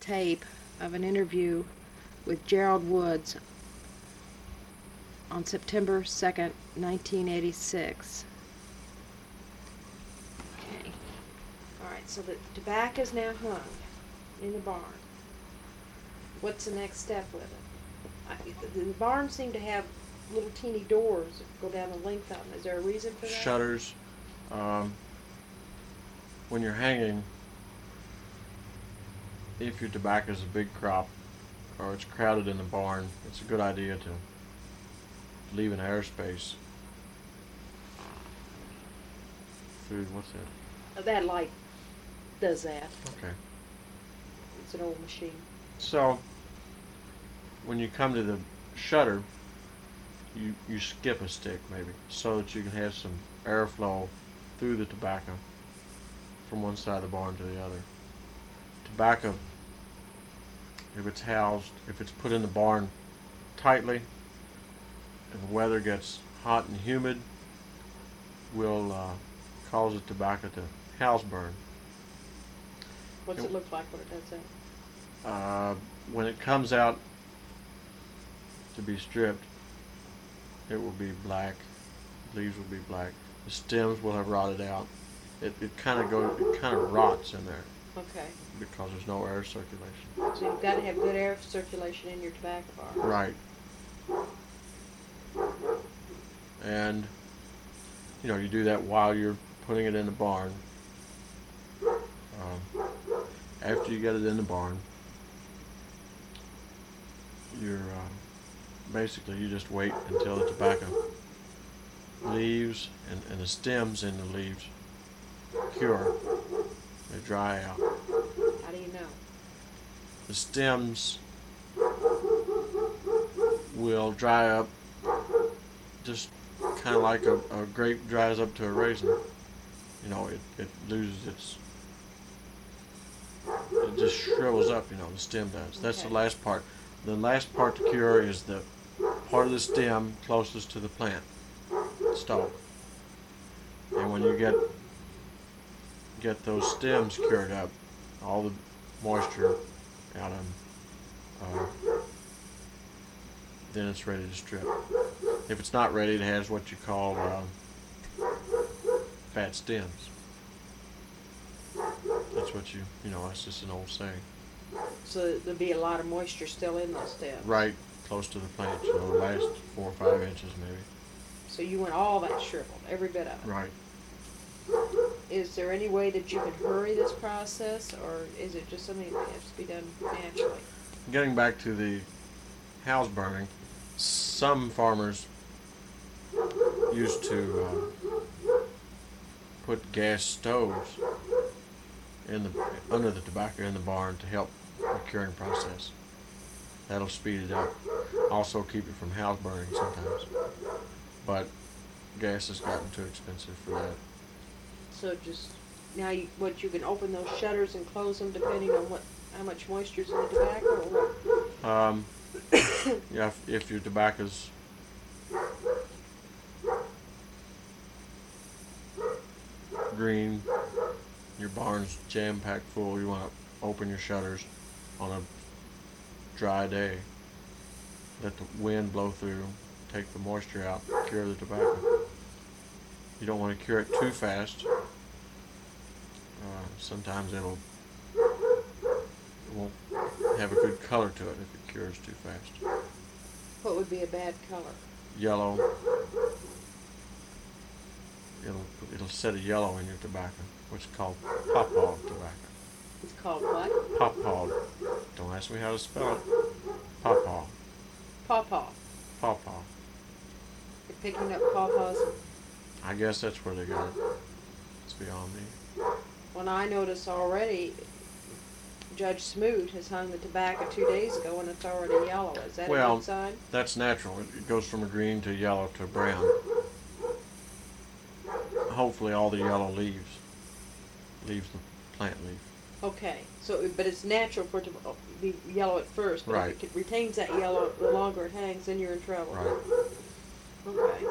tape of an interview with Gerald Woods on September 2nd, 1986. Okay. Alright, so the tobacco is now hung in the barn. What's the next step with it? The barns seem to have little teeny doors that go down the length of them. Is there a reason for that? Shutters. When you're hanging, if your tobacco is a big crop or it's crowded in the barn, it's a good idea to leave an airspace through, what's that? That light does that. Okay. It's an old machine. So, when you come to the shutter, you skip a stick maybe, so that you can have some airflow through the tobacco from one side of the barn to the other. Tobacco, if it's put in the barn tightly, and the weather gets hot and humid, will cause the tobacco to house burn. What's it look like when it does that? When it comes out to be stripped, it will be black. Leaves will be black. The stems will have rotted out. It kind of rots in there Okay. because there's no air circulation. So you've got to have good air circulation in your tobacco barn. Right. And you do that while you're putting it in the barn. After you get it in the barn, you're basically you just wait until the tobacco leaves and the stems in the leaves cure. They dry out. How do you know? The stems will dry up just kind of like a grape dries up to a raisin. It loses it just shrivels up, the stem does. That's Okay. the last part. The last part to cure is the part of the stem closest to the plant stalk. And when you get those stems cured up, all the moisture out of them, then it's ready to strip. If it's not ready, it has what you call fat stems. That's what that's just an old saying. So there'll be a lot of moisture still in those stems. Right close to the plant, last 4 or 5 inches maybe. So you want all that shriveled, every bit of it. Right. Is there any way that you can hurry this process, or is it just something that has to be done naturally? Getting back to the house burning, some farmers used to put gas stoves under the tobacco in the barn to help the curing process. That'll speed it up. Also keep it from house burning sometimes. But gas has gotten too expensive for that. So just now, you can open those shutters and close them depending on how much moisture's in the tobacco, or what? Yeah, if your tobacco's green, your barn's jam-packed full, you want to open your shutters on a dry day. Let the wind blow through, take the moisture out, cure the tobacco. You don't want to cure it too fast. Sometimes it won't have a good color to it if it cures too fast. What would be a bad color? Yellow. It'll set a yellow in your tobacco, which is called pawpaw tobacco. It's called what? Pawpaw. Don't ask me how to spell it. Pawpaw. Pawpaw. Pawpaw. You're picking up pawpaws? I guess that's where they got it. It's beyond me. Well, I noticed already Judge Smoot has hung the tobacco 2 days ago and it's already yellow. Is that a good sign? That's natural. It goes from a green to yellow to brown. Hopefully all the yellow leaves the plant leaf. Okay, but it's natural for it to be yellow at first, but Right. if it retains that yellow, the longer it hangs, then you're in trouble. Right. Okay.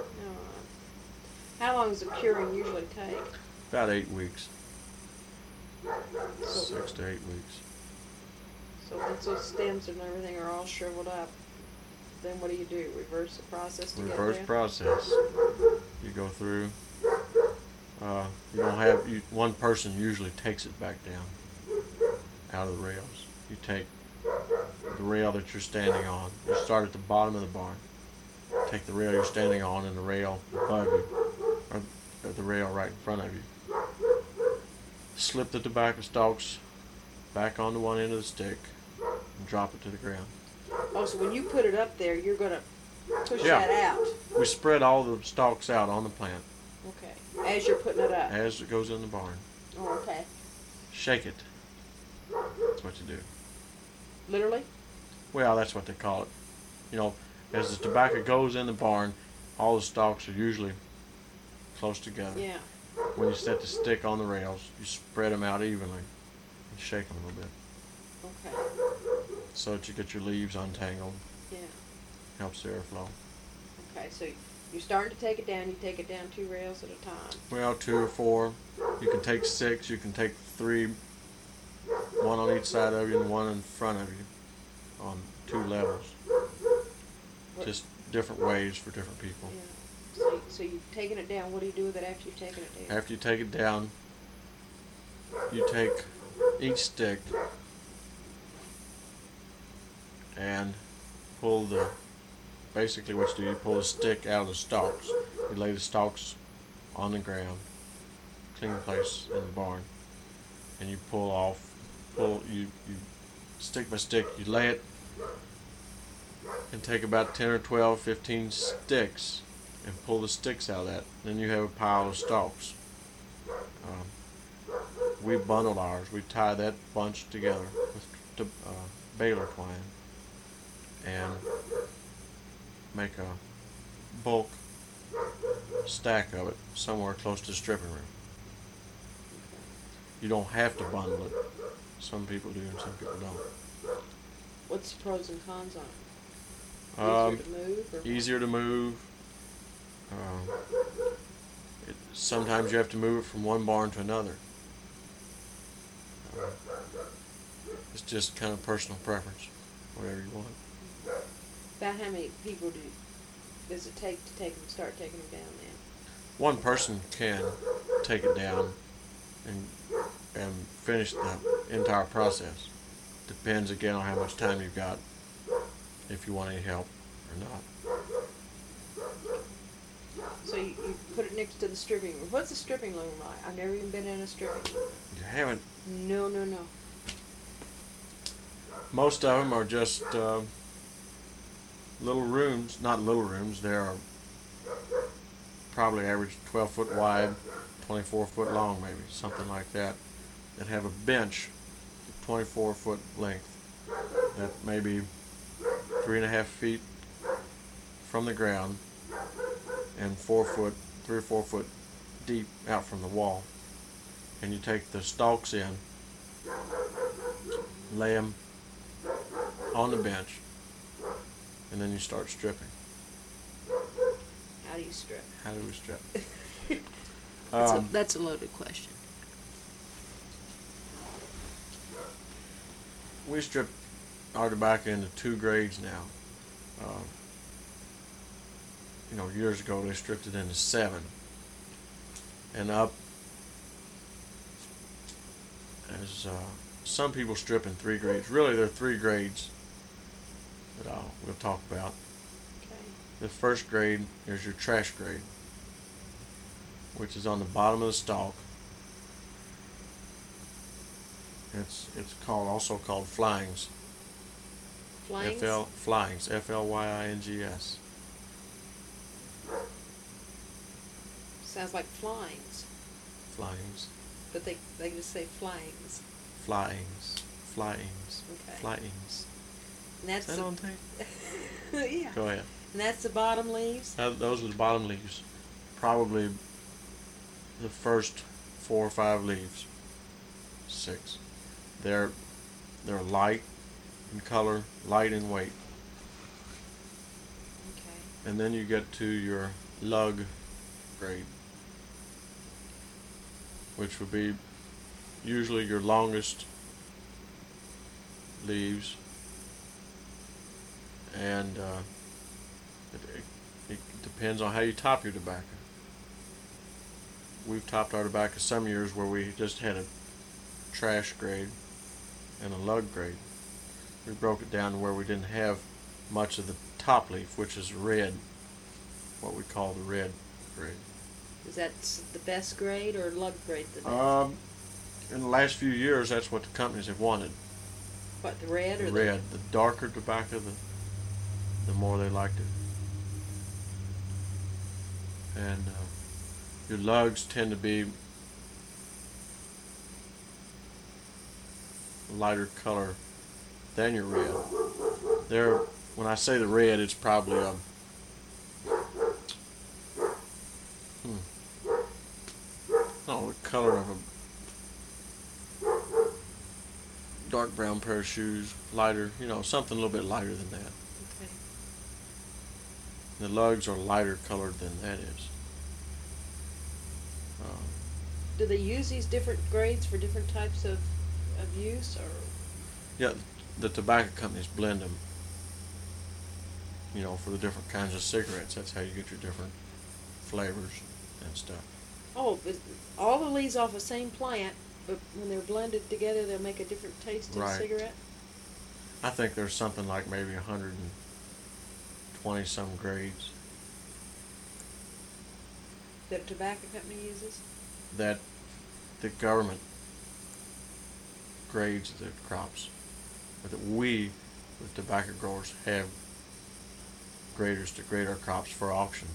How long does the curing usually take? About 8 weeks. So 6 to 8 weeks. So once those stems and everything are all shriveled up, then what do? Reverse the process to get Reverse there? process. You go through. You don't have one person usually takes it back down out of the rails. You take the rail that you're standing on. You start at the bottom of the barn. Take the rail you're standing on and the rail above you, or the rail right in front of you. Slip the tobacco stalks back onto one end of the stick and drop it to the ground. Oh, so when you put it up there, you're gonna push Yeah. that out. We spread all the stalks out on the plant Okay. As you're putting it up. as it goes in the barn. Oh, okay. Shake it. That's what you do. Literally? Well, that's what they call it. You know, as the tobacco goes in the barn, all the stalks are usually close together. Yeah. When you set the stick on the rails, you spread them out evenly and shake them a little bit Okay. so that you get your leaves untangled. Yeah. Helps the airflow. Okay, so you're starting to take it down. You take it down 2 rails at a time. Well, 2 or 4. You can take 6. You can take 3. One on each side of you and one in front of you on 2 levels. What? Just different ways for different people. Yeah. So you've taken it down. What do you do with it after you've taken it down? After you take it down, you take each stick and pull the, basically what you do, you pull the stick out of the stalks. You lay the stalks on the ground, clean place in the barn, and you you stick by stick, you lay it and take about 10 or 12, 15 sticks and pull the sticks out of that. Then you have a pile of stalks. We bundled ours. We tie that bunch together with baler twine and make a bulk stack of it somewhere close to the stripping room. You don't have to bundle it. Some people do and some people don't. What's the pros and cons on it? Easier to move? Or Easier to move. Sometimes you have to move it from one barn to another. It's just kind of personal preference, whatever you want. About how many people does it take to start taking them down then? One person can take it down and finish the entire process. Depends again on how much time you've got, if you want any help or not. So you put it next to the stripping room. What's a stripping room like? I've never even been in a stripping room. You haven't. No. Most of them are just little rooms. Not little rooms. They are probably average 12 foot wide, 24 foot long, maybe something like that. That have a bench, 24 foot length. That may be 3.5 feet from the ground and 3 or 4 foot deep out from the wall. And you take the stalks in, lay them on the bench, and then you start stripping. How do you strip? How do we strip? That's a loaded question. We strip our tobacco into 2 grades now. Years ago they stripped it into 7 and up. As some people strip in 3 grades. Really, there are 3 grades that we'll talk about. Okay. The first grade is your trash grade, which is on the bottom of the stalk. It's also called flyings. Flyings? Flyings. F-L-Y-I-N-G-S. Sounds like flyings, Flyings. but they just say flyings. Flyings. Flyings. Okay. Flyings. And that's Is that on tape? yeah. Go ahead. And that's the bottom leaves. Those are the bottom leaves. Probably the first 4 or 5 leaves. 6. They're light in color, light in weight. Okay. And then you get to your lug grade, which would be usually your longest leaves, and it depends on how you top your tobacco. We've topped our tobacco some years where we just had a trash grade and a lug grade. We broke it down to where we didn't have much of the top leaf, which is red, what we call the red grade. Is that the best grade or lug grade the best? In the last few years, that's what the companies have wanted. What, the red or the red? The darker tobacco, the more they liked it. And your lugs tend to be lighter color than your red. When I say the red, it's probably the color of a dark brown pair of shoes, lighter, something a little bit lighter than that. Okay. The lugs are lighter colored than that is. Do they use these different grades for different types of use, or? Yeah, the tobacco companies blend them, for the different kinds of cigarettes. That's how you get your different flavors and stuff. Oh, but all the leaves off the same plant, but when they're blended together, they'll make a different taste Right. of cigarette? I think there's something like maybe 120 some grades That a tobacco company uses? that the government grades the crops, but that we, the tobacco growers, have graders to grade our crops for auction.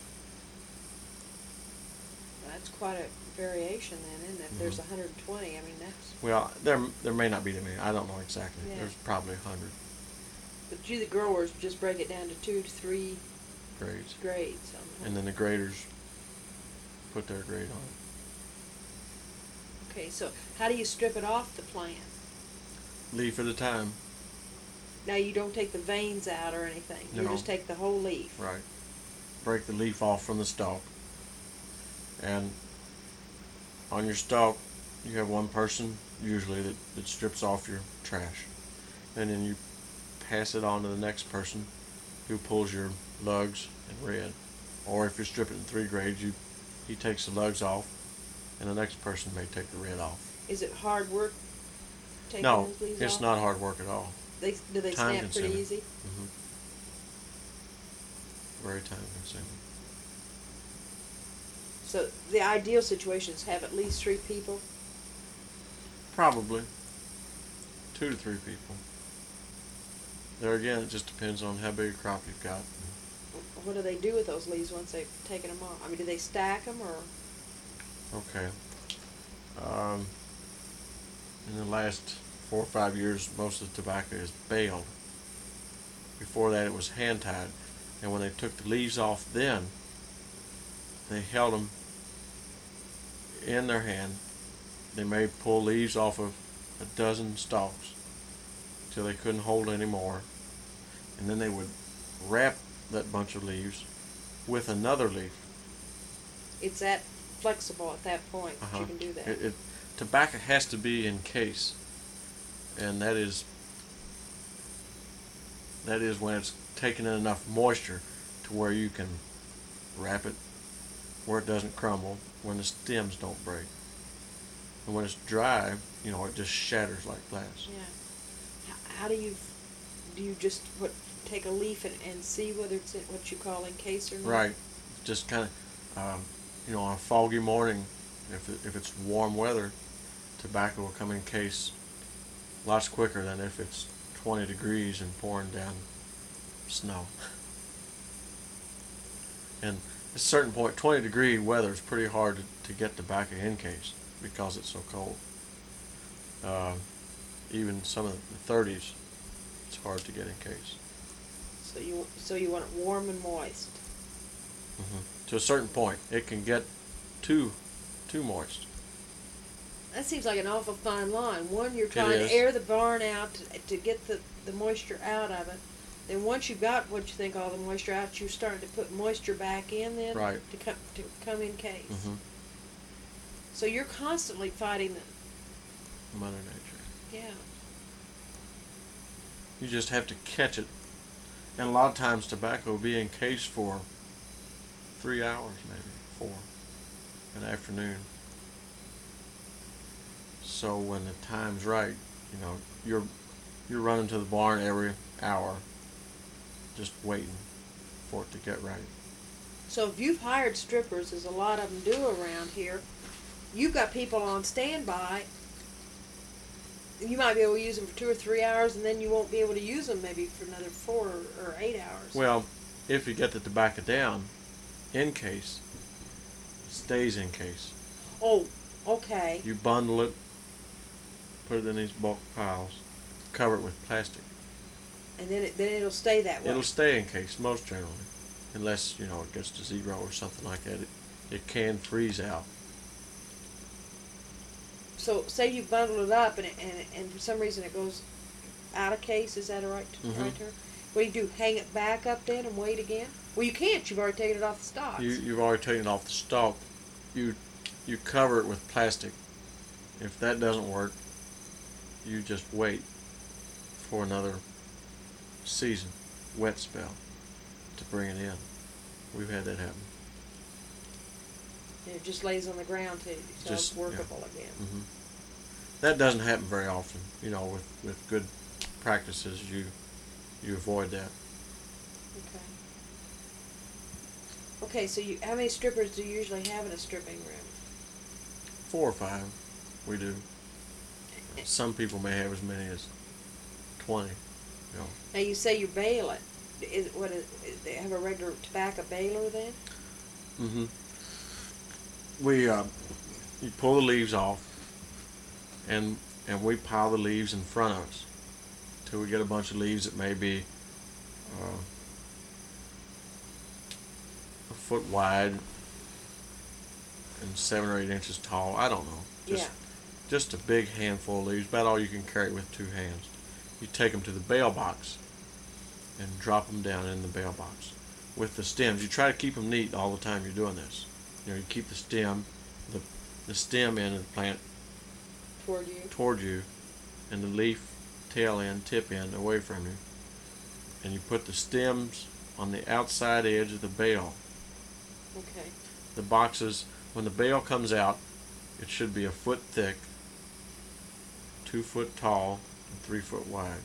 That's quite a variation then, isn't it? If there's 120, I mean, that's... Well, there may not be that many. I don't know exactly. Yeah. There's probably 100 But you, the growers, just break it down to 2 to 3 grades. grades. And then the graders put their grade on it. Okay, so how do you strip it off the plant? Leaf at a time. Now you don't take the veins out or anything. You No. just take the whole leaf. Right. Break the leaf off from the stalk. And on your stalk, you have one person usually that strips off your trash. And then you pass it on to the next person who pulls your lugs and red. Or if you're stripping in 3 grades, he takes the lugs off, and the next person may take the red off. Is it hard work taking No, those leaves it's off? not hard work at all. Do they Time snap pretty consuming. easy? Mm-hmm. Very time consuming. So the ideal situation is have at least 3 people? Probably 2 to 3 people. There again, it just depends on how big a crop you've got. What do they do with those leaves once they've taken them off? I mean, do they stack them or? Okay. In the last 4 or 5 years, most of the tobacco is baled. Before that, it was hand tied, and when they took the leaves off, then they held them in their hand. They may pull leaves off of a dozen stalks till they couldn't hold any more, and then they would wrap that bunch of leaves with another leaf. It's that flexible at that point that you can do that. Tobacco has to be in case, and that is when it's taken in enough moisture to where you can wrap it where it doesn't crumble, when the stems don't break. And when it's dry, it just shatters like glass. Yeah. How do you just take a leaf and see whether it's in what you call encased or not? Right. Just kind of, on a foggy morning, if it's warm weather, tobacco will come in case lots quicker than if it's 20 degrees and pouring down snow. And at a certain point, 20-degree weather is pretty hard to get tobacco in case because it's so cold. Even some of the 30s, it's hard to get in case. So you want it warm and moist. Mm-hmm. To a certain point, it can get too moist. That seems like an awful fine line. One, you're It trying is. to air the barn out to get the moisture out of it. Then once you've got what you think all the moisture out, you're starting to put moisture back in then Right. to come in case. Mm-hmm. So you're constantly fighting the... Mother Nature. Yeah. You just have to catch it. And a lot of times tobacco will be encased for 3 hours, maybe 4, an afternoon. So when the time's right, you're running to the barn every hour, just waiting for it to get right. So if you've hired strippers, as a lot of them do around here, you've got people on standby. You might be able to use them for 2 or 3 hours, and then you won't be able to use them maybe for another 4 or 8 hours. Well, if you get the tobacco down, in case, it stays in case. Oh, okay. You bundle it, put it in these bulk piles, cover it with plastic. And then it'll stay that way. It'll stay in case, most generally. Unless, it gets to 0 or something like that. It can freeze out. So say you bundle it up and for some reason it goes out of case. Is that a right term? What do you do? Hang it back up then and wait again? Well, you can't. You've already taken it off the stalks. You've already taken it off the stalk. You cover it with plastic. If that doesn't work, you just wait for another season, wet spell, to bring it in. We've had that happen. And it just lays on the ground till it's workable again. Mm-hmm. That doesn't happen very often. With good practices, you avoid that. Okay. Okay, so how many strippers do you usually have in a stripping room? 4 or 5, we do. Some people may have as many as 20. Now you say you bale it. They have a regular tobacco baler then? Mm-hmm. You pull the leaves off, and we pile the leaves in front of us till we get a bunch of leaves that may be a foot wide and 7 or 8 inches tall. I don't know. Just a big handful of leaves, about all you can carry with 2 hands. You take them to the bale box and drop them down in the bale box with the stems. You try to keep them neat all the time you're doing this. You keep the stem end of the plant toward you, and the leaf tail end, tip end away from you. And you put the stems on the outside edge of the bale. Okay. The boxes, when the bale comes out, it should be a foot thick, 2 foot tall, and 3 foot wide.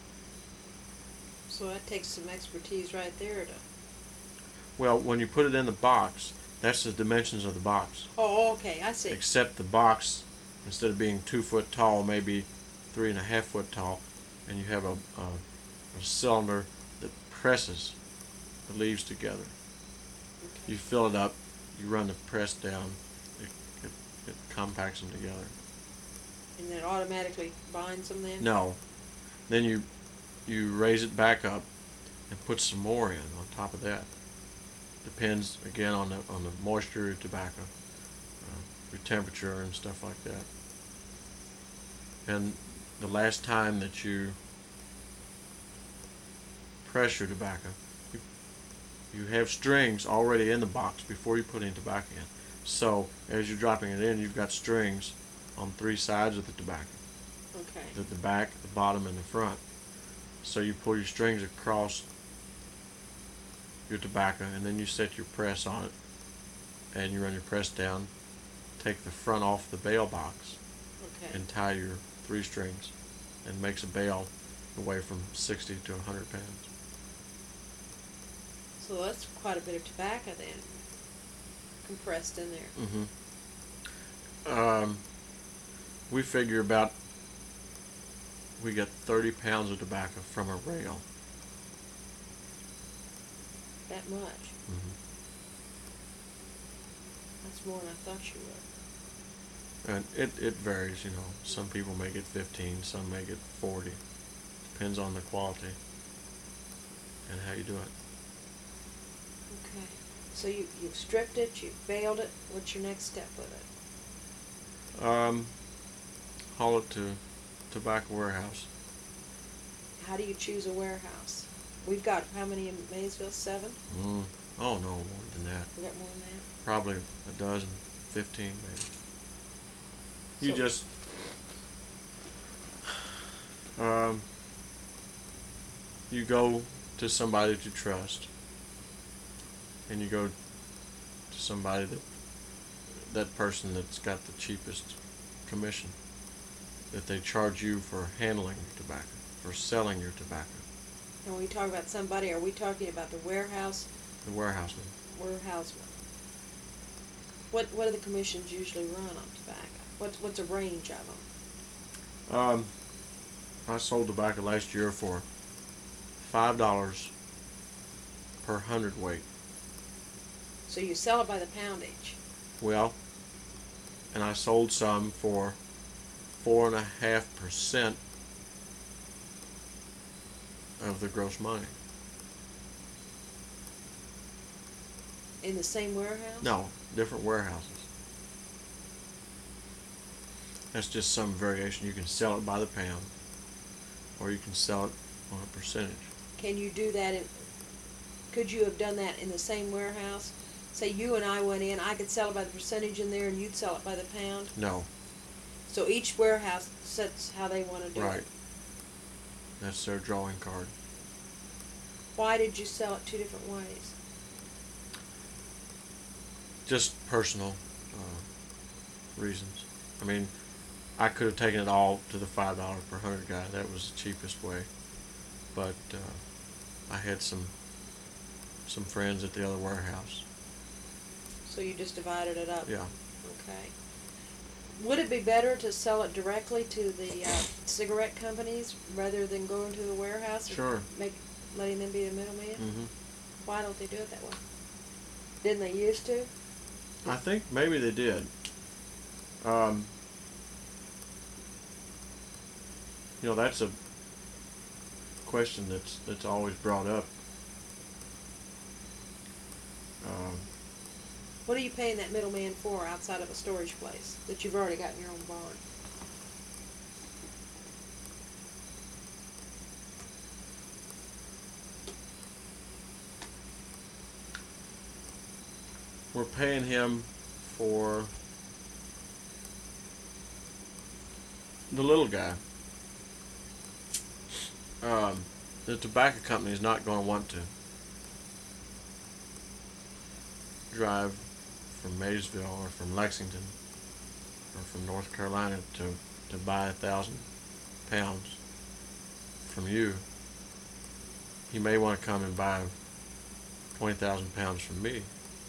So that takes some expertise right there to... Well, when you put it in the box, that's the dimensions of the box. Oh, okay, I see. Except the box, instead of being 2 foot tall, maybe 3.5 foot tall, and you have a cylinder that presses the leaves together. Okay. You fill it up, you run the press down, it compacts them together. And then it automatically binds them then? No. Then you raise it back up and put some more in on top of that. Depends again on the moisture of tobacco, your temperature and stuff like that. And the last time that you press your tobacco, you have strings already in the box before you put any tobacco in. So as you're dropping it in, you've got strings on 3 sides of the tobacco. Okay. The back, the bottom, and the front. So you pull your strings across your tobacco, and then you set your press on it, and you run your press down, take the front off the bale box, and tie your 3 strings, and makes a bale away from 60 to 100 pounds. So that's quite a bit of tobacco then, compressed in there. Mm-hmm. We figure we get 30 pounds of tobacco from a rail. That much? Mm-hmm. That's more than I thought you would. And it varies, Some people may get 15, some may get 40. Depends on the quality and how you do it. Okay. So you've stripped it, you've baled it. What's your next step with it? Haul it to tobacco warehouse. How do you choose a warehouse? We've got how many in Maysville? 7? Oh no, more than that. We got more than that? Probably a dozen, 15 maybe. You just you go to somebody that you trust, and you go to somebody that person that's got the cheapest commission, that they charge you for handling your tobacco, for selling your tobacco. And when we talk about somebody, are we talking about the warehouse? The warehouseman. Warehouseman. What do the commissions usually run on tobacco? What's a range of them? I sold tobacco last year for $5 per hundredweight. So you sell it by the poundage. Well, and I sold some for 4.5% of the gross money. In the same warehouse? No, different warehouses. That's just some variation. You can sell it by the pound, or you can sell it on a percentage. Can you do that could you have done that in the same warehouse? Say you and I went in, I could sell it by the percentage in there and you'd sell it by the pound? No. So each warehouse sets how they want to do Right. it. That's their drawing card. Why did you sell it two different ways? Just personal reasons. I mean, I could have taken it all to the $5 per hundred guy. That was the cheapest way. But I had some friends at the other warehouse. So you just divided it up? Yeah. Okay. Would it be better to sell it directly to the cigarette companies rather than going to the warehouse? Sure. And letting them be the middleman? Mm-hmm. Why don't they do it that way? Didn't they used to? I think maybe they did. That's a question that's always brought up. What are you paying that middleman for outside of a storage place that you've already got in your own barn? We're paying him for the little guy. The tobacco company is not going to want to drive from Maysville or from Lexington or from North Carolina to buy 1,000 pounds from you. He may want to come and buy 20,000 pounds from me.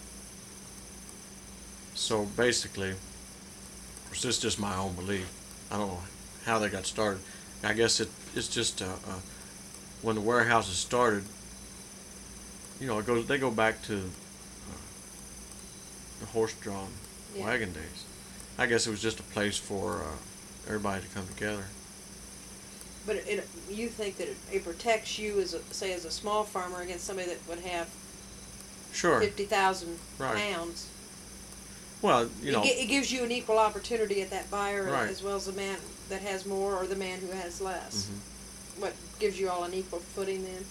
So basically, of course, this is just my own belief. I don't know how they got started. I guess it's just when the warehouses started. They go back to the horse-drawn wagon days. I guess it was just a place for everybody to come together. But you think that it protects you as a small farmer against somebody that would have Sure. 50,000 Right. pounds. Well, it gives you an equal opportunity at that buyer Right. as well as the man that has more or the man who has less. Mm-hmm. What gives you all an equal footing then?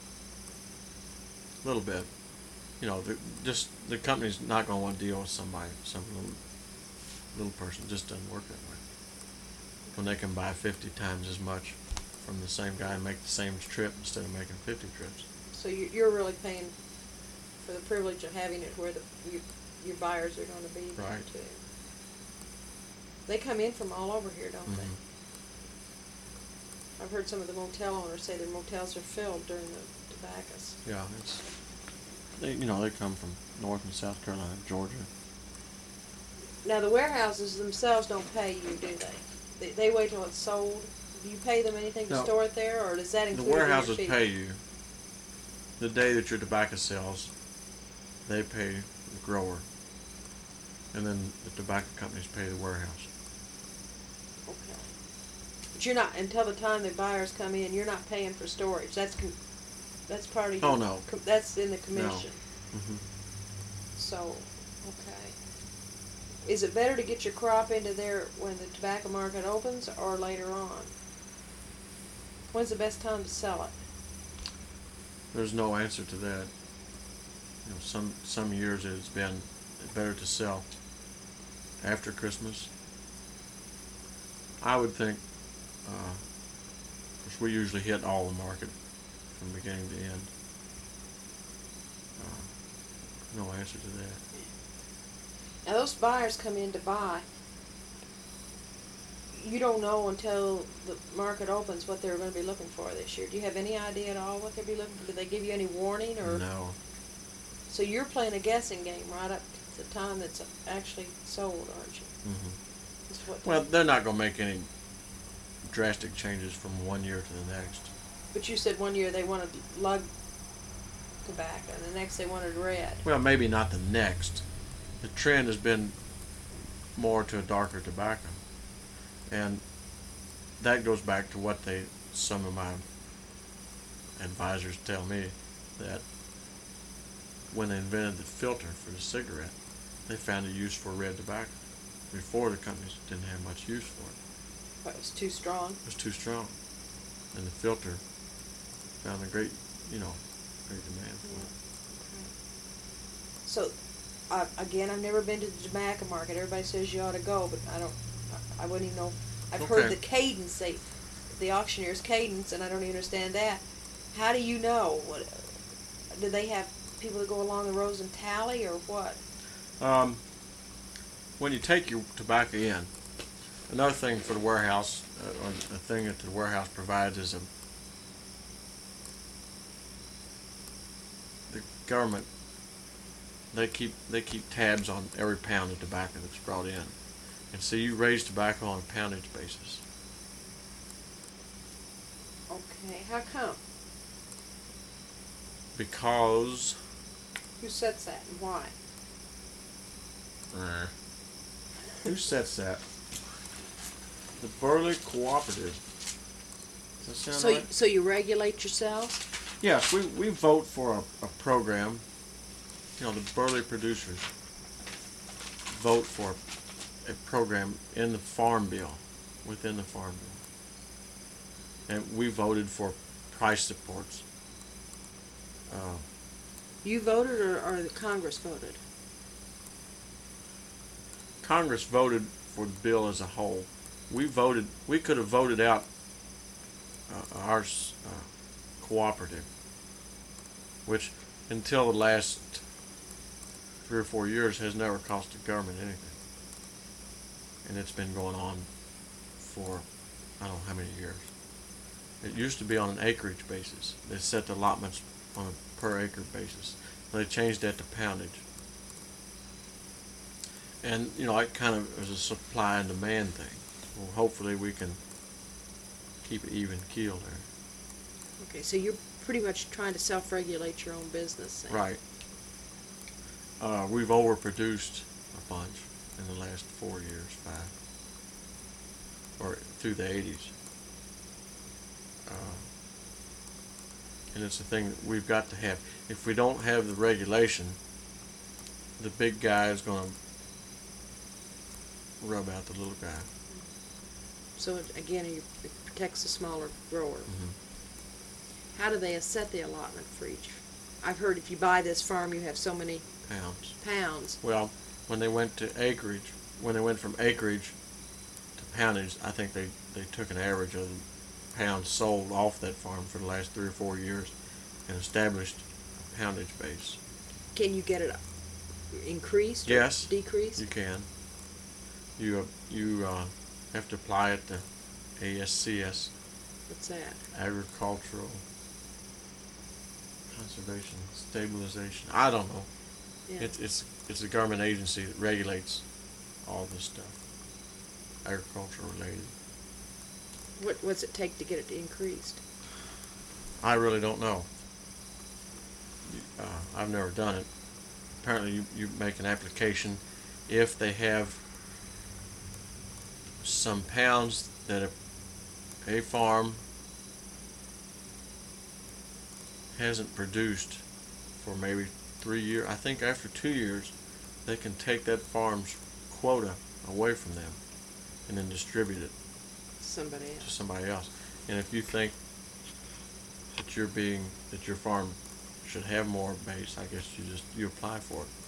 A little bit. The company's not going to want to deal with some little person. It just doesn't work that way. When they can buy 50 times as much from the same guy and make the same trip instead of making 50 trips. So you're really paying for the privilege of having it where your buyers are going to be there Right. too. They come in from all over here, don't Mm-hmm. they? I've heard some of the motel owners say their motels are filled during the tobaccos. Yeah, they come from North and South Carolina, Georgia. Now the warehouses themselves don't pay you, do they? They wait till it's sold. Do you pay them anything to No. store it there, or does that The include in your warehouses fee? pay you the day that your tobacco sells. They pay the grower, and then the tobacco companies pay the warehouse. Okay. But you're not, until the time the buyers come in, you're not paying for storage. That's part of your... Oh, no. That's in the commission. Mm-hmm. So, okay. Is it better to get your crop into there when the tobacco market opens or later on? When's the best time to sell it? There's no answer to that. Some years it's been better to sell after Christmas. I would think, of course, we usually hit all the market from beginning to end. No answer to that. Now those buyers come in to buy. You don't know until the market opens what they're going to be looking for this year. Do you have any idea at all what they'll be looking for? Do they give you any warning or? No. So you're playing a guessing game right up to the time that's actually sold, aren't you? Mm-hmm. Well, they're not going to make any drastic changes from one year to the next. But you said one year they wanted lug tobacco, and the next they wanted red. Well, maybe not the next. The trend has been more to a darker tobacco. And that goes back to what some of my advisors tell me, that when they invented the filter for the cigarette, they found a use for red tobacco. Before, the companies didn't have much use for it. But it was too strong? It was too strong. And the filter found a great demand for it. So, again, I've never been to the tobacco market. Everybody says you ought to go, but I wouldn't even know. I've heard the cadence, the auctioneer's cadence, and I don't even understand that. How do you know? Do they have people that go along the rows and tally, or what? When you take your tobacco in, another thing for the warehouse, or a thing that the warehouse provides, is the government. They keep tabs on every pound of tobacco that's brought in, and so you raise tobacco on a poundage basis. Okay, how come? Because. Who sets that and why? Who sets that? The Burley Cooperative. Does that sound right? So you regulate yourself? Yes, we vote for a program. The Burley producers vote for a program in the Farm Bill, within the Farm Bill. And we voted for price supports. You voted, or the Congress voted? Congress voted for the bill as a whole. We could have voted out our cooperative, which until the last 3 or 4 years has never cost the government anything. And it's been going on for I don't know how many years. It used to be on an acreage basis. They set the allotments on a per acre basis. They changed that to poundage. And, it kind of is a supply and demand thing. Well, hopefully we can keep it even keel there. Okay, so you're pretty much trying to self-regulate your own business then. Right. We've overproduced a bunch in the last 4 years, 5, or through the 80s. And it's a thing that we've got to have. If we don't have the regulation, the big guy is going to rub out the little guy. So again, it protects the smaller grower. Mm-hmm. How do they set the allotment for each? I've heard if you buy this farm, you have so many pounds. Well, when they went from acreage to poundage, I think they took an average of the pounds sold off that farm for the last 3 or 4 years and established a poundage base. Can you get it increased? Yes. Or decreased? You can. You have to apply it to ASCS. What's that? Agricultural Conservation Stabilization. I don't know. Yeah. It's a government agency that regulates all this stuff, agricultural related. What's it take to get it increased? I really don't know. I've never done it. Apparently you make an application if they have some pounds that a farm hasn't produced for maybe 3 years. I think after 2 years they can take that farm's quota away from them and then distribute it to somebody else. And if you think that your farm should have more base, I guess you apply for it.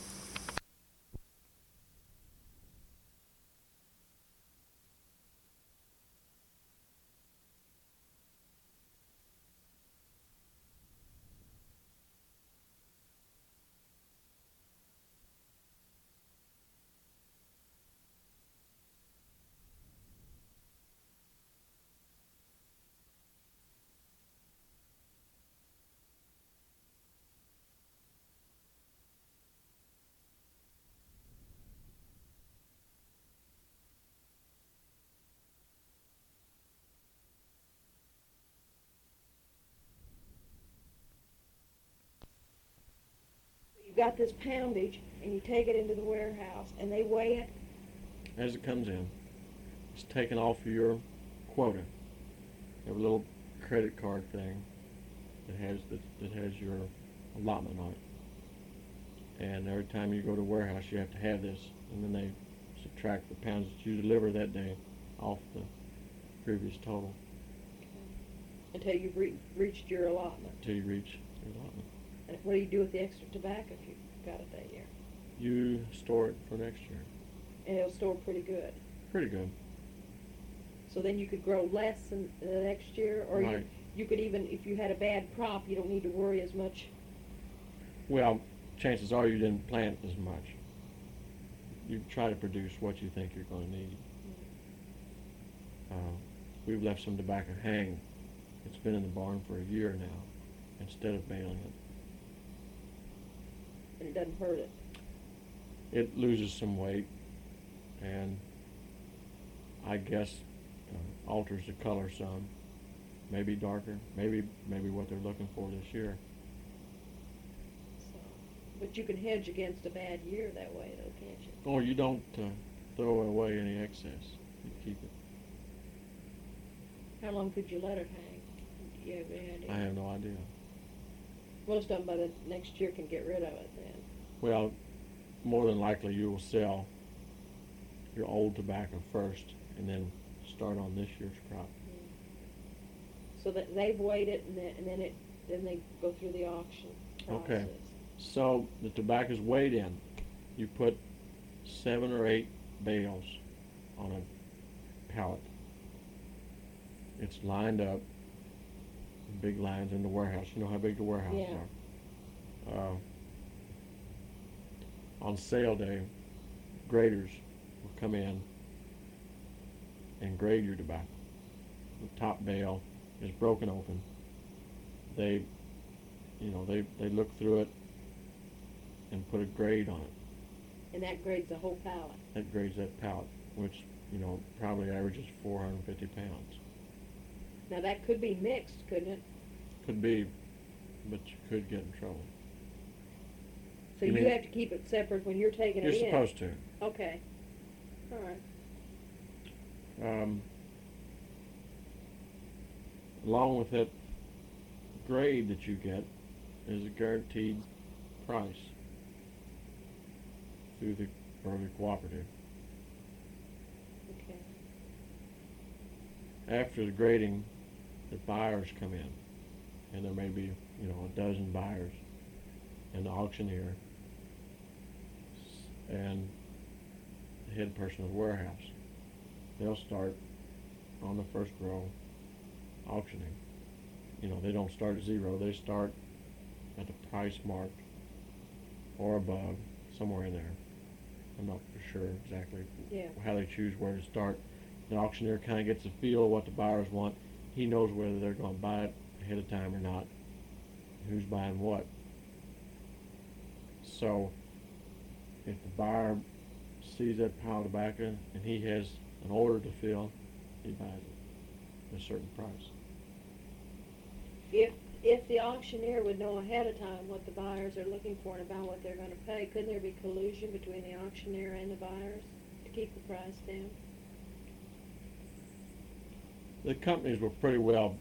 got this poundage and you take it into the warehouse and they weigh it. As it comes in, it's taken off your quota. You have a little credit card thing that has your allotment on it. And every time you go to a warehouse, you have to have this, and then they subtract the pounds that you deliver that day off the previous total Until you've reached your allotment. until you reach your allotment. And what do you do with the extra tobacco if you've got it that year? You store it for next year. And it'll store pretty good. Pretty good. So then you could grow less in the next year, or Right. you could even, if you had a bad crop, you don't need to worry as much. Well, chances are you didn't plant as much. You try to produce what you think you're going to need. We've left some tobacco hang. It's been in the barn for a year now, instead of baling it. And it doesn't hurt it. It loses some weight, and I guess alters the color some. Maybe darker. Maybe what they're looking for this year. So, but you can hedge against a bad year that way, though, can't you? Or you don't throw away any excess. You keep it. How long could you let it hang? Do you have any idea? I have no idea. Most of them by the next year can get rid of it then. Well, more than likely you will sell your old tobacco first, and then start on this year's crop. So that they've weighed it, and then they go through the auction process. Okay. So the tobacco's weighed in. You put 7 or 8 bales on a pallet. It's lined up, big lines in the warehouse. You know how big the warehouses Yeah. are. On sale day, graders will come in and grade your tobacco. The top bale is broken open. They look through it and put a grade on it. And that grades the whole pallet. That grades that pallet, which, probably averages 450 pounds. Now that could be mixed, couldn't it? Could be, but you could get in trouble. So You you mean- have to keep it separate when you're taking You're it in. supposed to. Okay. All right. Along with that grade that you get is a guaranteed price through the cooperative. Okay. After the grading, the buyers come in, and there may be, a dozen buyers, and the auctioneer, and the head person of the warehouse. They'll start on the first row auctioning. They don't start at zero. They start at the price mark or above, somewhere in there. I'm not for sure exactly how they choose where to start. The auctioneer kind of gets a feel of what the buyers want. He knows whether they're going to buy it ahead of time or not, who's buying what. So if the buyer sees that pile of tobacco and he has an order to fill, he buys it at a certain price. If the auctioneer would know ahead of time what the buyers are looking for and about what they're going to pay, couldn't there be collusion between the auctioneer and the buyers to keep the price down? The companies were pretty well.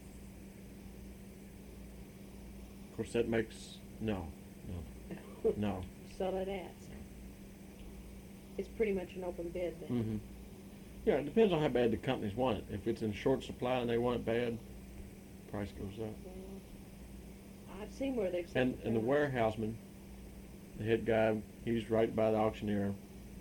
Of course, that makes no. So that adds. It's pretty much an open bid then. Mm-hmm. Yeah, it depends on how bad the companies want it. If it's in short supply and they want it bad, price goes up. Well, I've seen where they've And the warehouseman, the head guy, he's right by the auctioneer.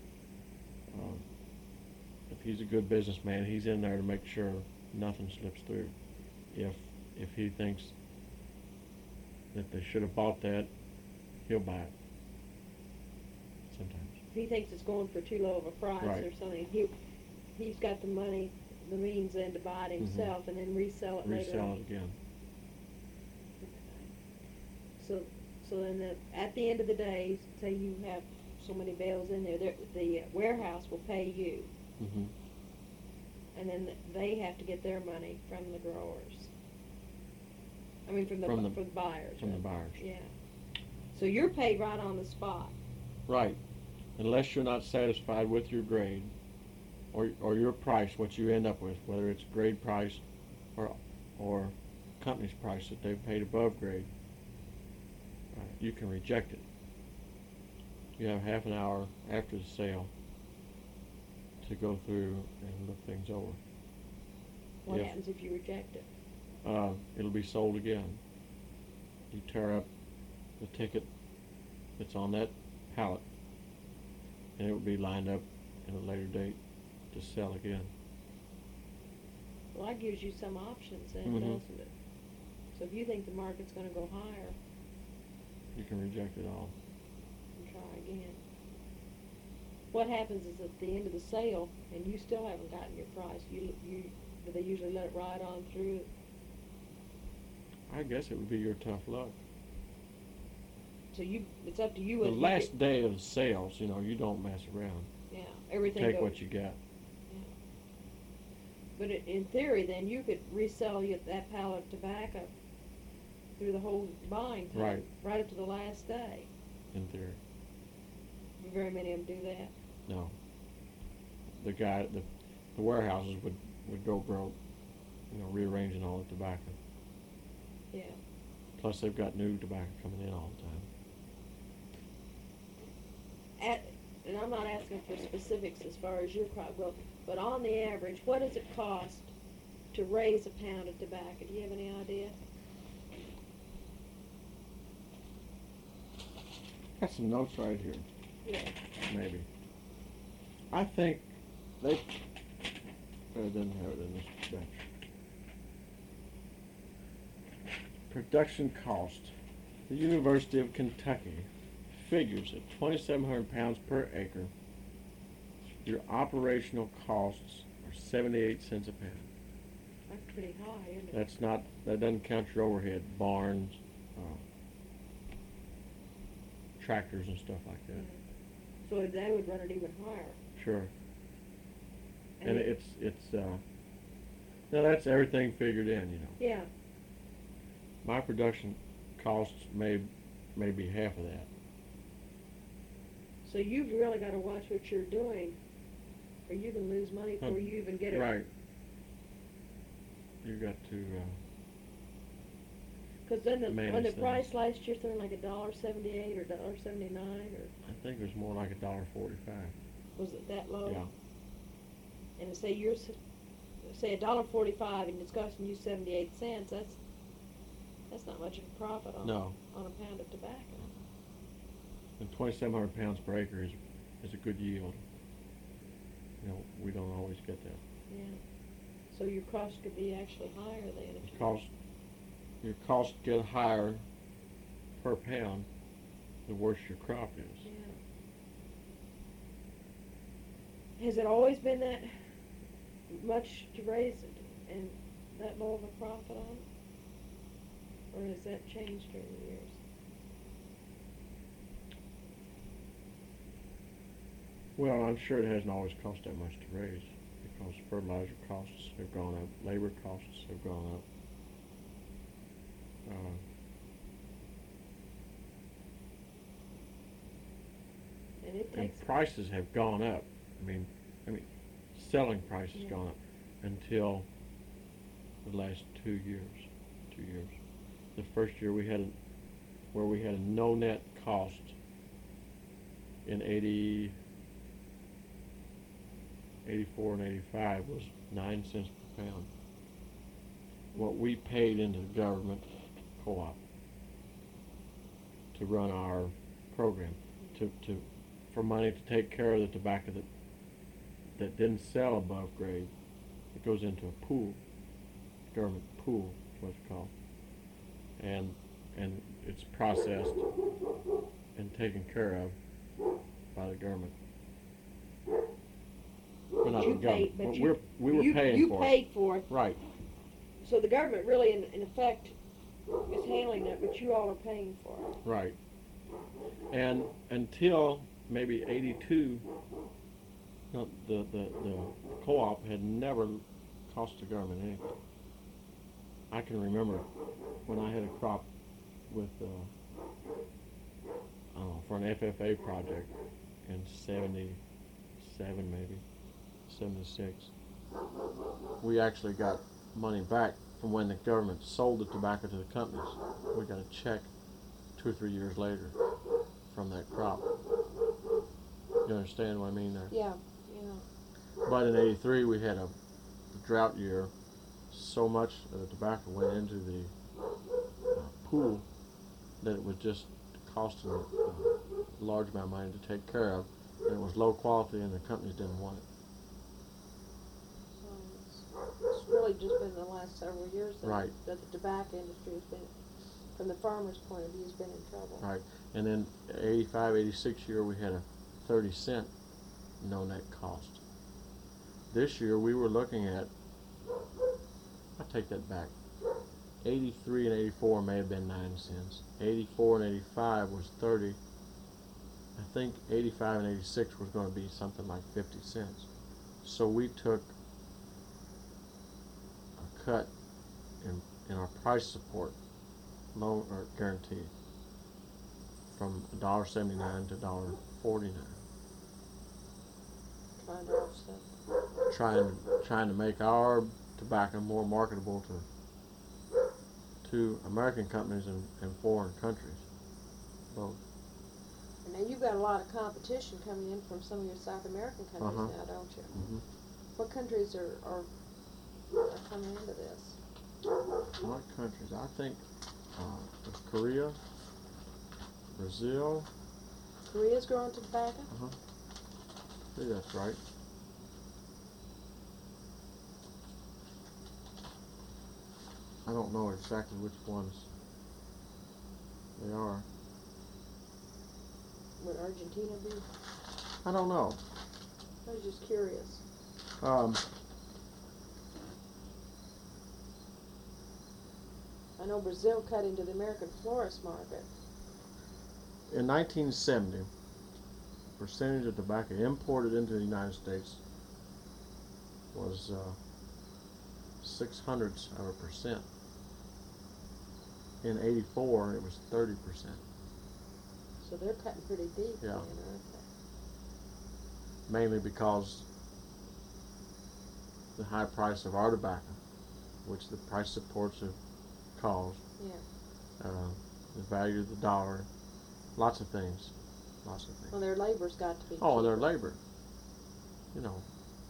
If he's a good businessman, he's in there to make sure nothing slips through. If he thinks that they should have bought that, he'll buy it. Sometimes. If he thinks it's going for too low of a price Right. or something, he's got the money, the means then to buy it himself and then resell it later Resell on. it again. So then at the end of the day, say you have so many bales in there, the warehouse will pay you, Mm-hmm. and then they have to get their money from the growers. I mean, from the buyers. From the buyers. Yeah. So you're paid right on the spot. Right. Unless you're not satisfied with your grade or your price, what you end up with, whether it's grade price or company's price that they've paid above grade, you can reject it. You have half an hour after the sale to go through and look things over. What happens if you reject it? It'll be sold again. You tear up the ticket that's on that pallet, and it will be lined up at a later date to sell again. Well, that gives you some options then, Mhm. doesn't it? So if you think the market's going to go higher, You can reject it all. and try again. What happens is at the end of the sale, and you still haven't gotten your price, do they usually let it ride on through? I guess it would be your tough luck. So it's up to you. The whether you last get- day of the sales, you don't mess around. Yeah, everything Take goes. what you got. Yeah. But in theory, then you could resell that pallet of tobacco through the whole buying time, Right. up to the last day. In theory. Very many of them do that. No. The warehouses would go broke, rearranging all the tobacco. Yeah. Plus they've got new tobacco coming in all the time. And I'm not asking for specifics as far as your crop goes, but on the average, what does it cost to raise a pound of tobacco? Do you have any idea? Got some notes right here, Yeah. maybe. I think they didn't have it in this batch. Production cost. The University of Kentucky figures at 2,700 pounds per acre. Your operational costs are 78 cents a pound. That's pretty high, isn't it? That doesn't count your overhead, barns, tractors and stuff like that. So that would run it even higher. Sure. And it's now that's everything figured in, Yeah. My production costs may be half of that. So you've really got to watch what you're doing, or you can lose money before you even get it. Right. You got to. Because then manage when the things. price last year something like $1.78 or $1.79, or I think it was more like $1.45. was it that low? Yeah. And say say $1.45 and it's costing you 78 cents. That's not much of a profit on No. on a pound of tobacco. And 2,700 pounds per acre is a good yield. We don't always get that. Yeah. So your cost could be actually higher then if Your costs get higher per pound the worse your crop is. Yeah. Has it always been that much to raise it and that low of a profit on it? Or has that changed during the years? Well, I'm sure it hasn't always cost that much to raise because fertilizer costs have gone up, labor costs have gone up. And it And takes prices have gone up. I mean, selling prices Yeah. gone up until the last 2 years. 2 years. The first year we had a no net cost in 84 and 85 was 9 cents per pound. What we paid into the government co-op to run our program, for money to take care of the tobacco that didn't sell above grade, it goes into a pool, government pool is what it's called, and it's processed and taken care of by the government. Well, not the government, but we were paying you for paid it. for it. Right. So the government really, in effect, is handling it, but you all are paying for it. Right. And until maybe 82, the co-op had never cost the government anything. I can remember when I had a crop with for an FFA project in '77 maybe, '76. We actually got money back from when the government sold the tobacco to the companies. We got a check 2 or 3 years later from that crop. You understand what I mean there? Yeah, yeah. But in '83 we had a drought year. So much of the tobacco went into the pool that it was just costing a large amount of money to take care of, and it was low quality, and the companies didn't want it. It's really just been the last several years that, Right. that the tobacco industry has been, from the farmer's point of view, has been in trouble. Right, and then '85, '86 year we had a 30-cent no net cost. This year we were looking at, I take that back, '83 and '84 may have been 9 cents. '84 and '85 was 30. I think '85 and '86 was going to be something like 50 cents. So we took a cut in our price support loan or guarantee from $1.79 to $1.49. Trying to offset. Trying to make our tobacco more marketable to American companies and foreign countries, both. And now you've got a lot of competition coming in from some of your South American countries Uh-huh. now, don't you? Mm-hmm. What countries are coming into this? What countries? I think Korea, Brazil. Korea's growing tobacco? I think that's right. I don't know exactly which ones they are. Would Argentina be? I don't know. I was just curious. I know Brazil cut into the American florist market. In 1970, percentage of tobacco imported into the United States was 0.06%. In '84, it was 30%. So they're cutting pretty deep, Yeah. then, aren't they? Mainly because the high price of our tobacco, which the price supports have caused, Yeah. the value of the dollar, lots of things. Well, their labor's got to be Oh, and their cheaper. labor. You know,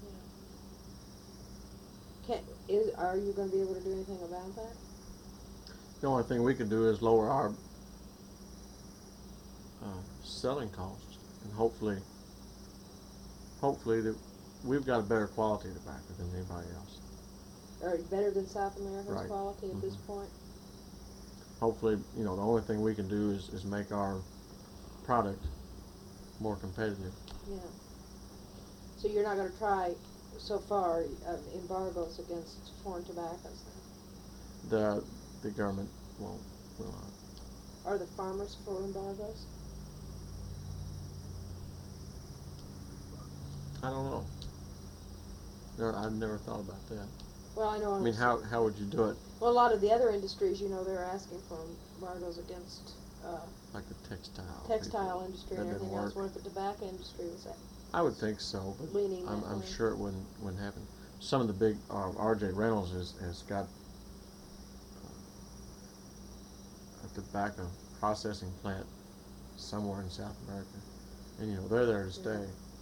Are you going to be able to do anything about that? the only thing we can do is lower our selling costs, and hopefully that we've got a better quality tobacco than anybody else. Or better than South America's Right. quality at this Mhm. point? Hopefully, the only thing we can do is make our product more competitive. Yeah. So you're not going to try, so far, embargoes against foreign tobaccos then? The government will not. Are the farmers for embargoes? I don't know. I've never thought about that. Well, I know. I mean, how would you do it? Well, a lot of the other industries, they're asking for embargoes against Like the textile. textile people. industry That and didn't everything else. work. What if the tobacco industry was I would think so, but leaning that I'm way? sure it wouldn't happen. Some of the big R.J. Reynolds has got a tobacco processing plant somewhere in South America, and they're there to stay.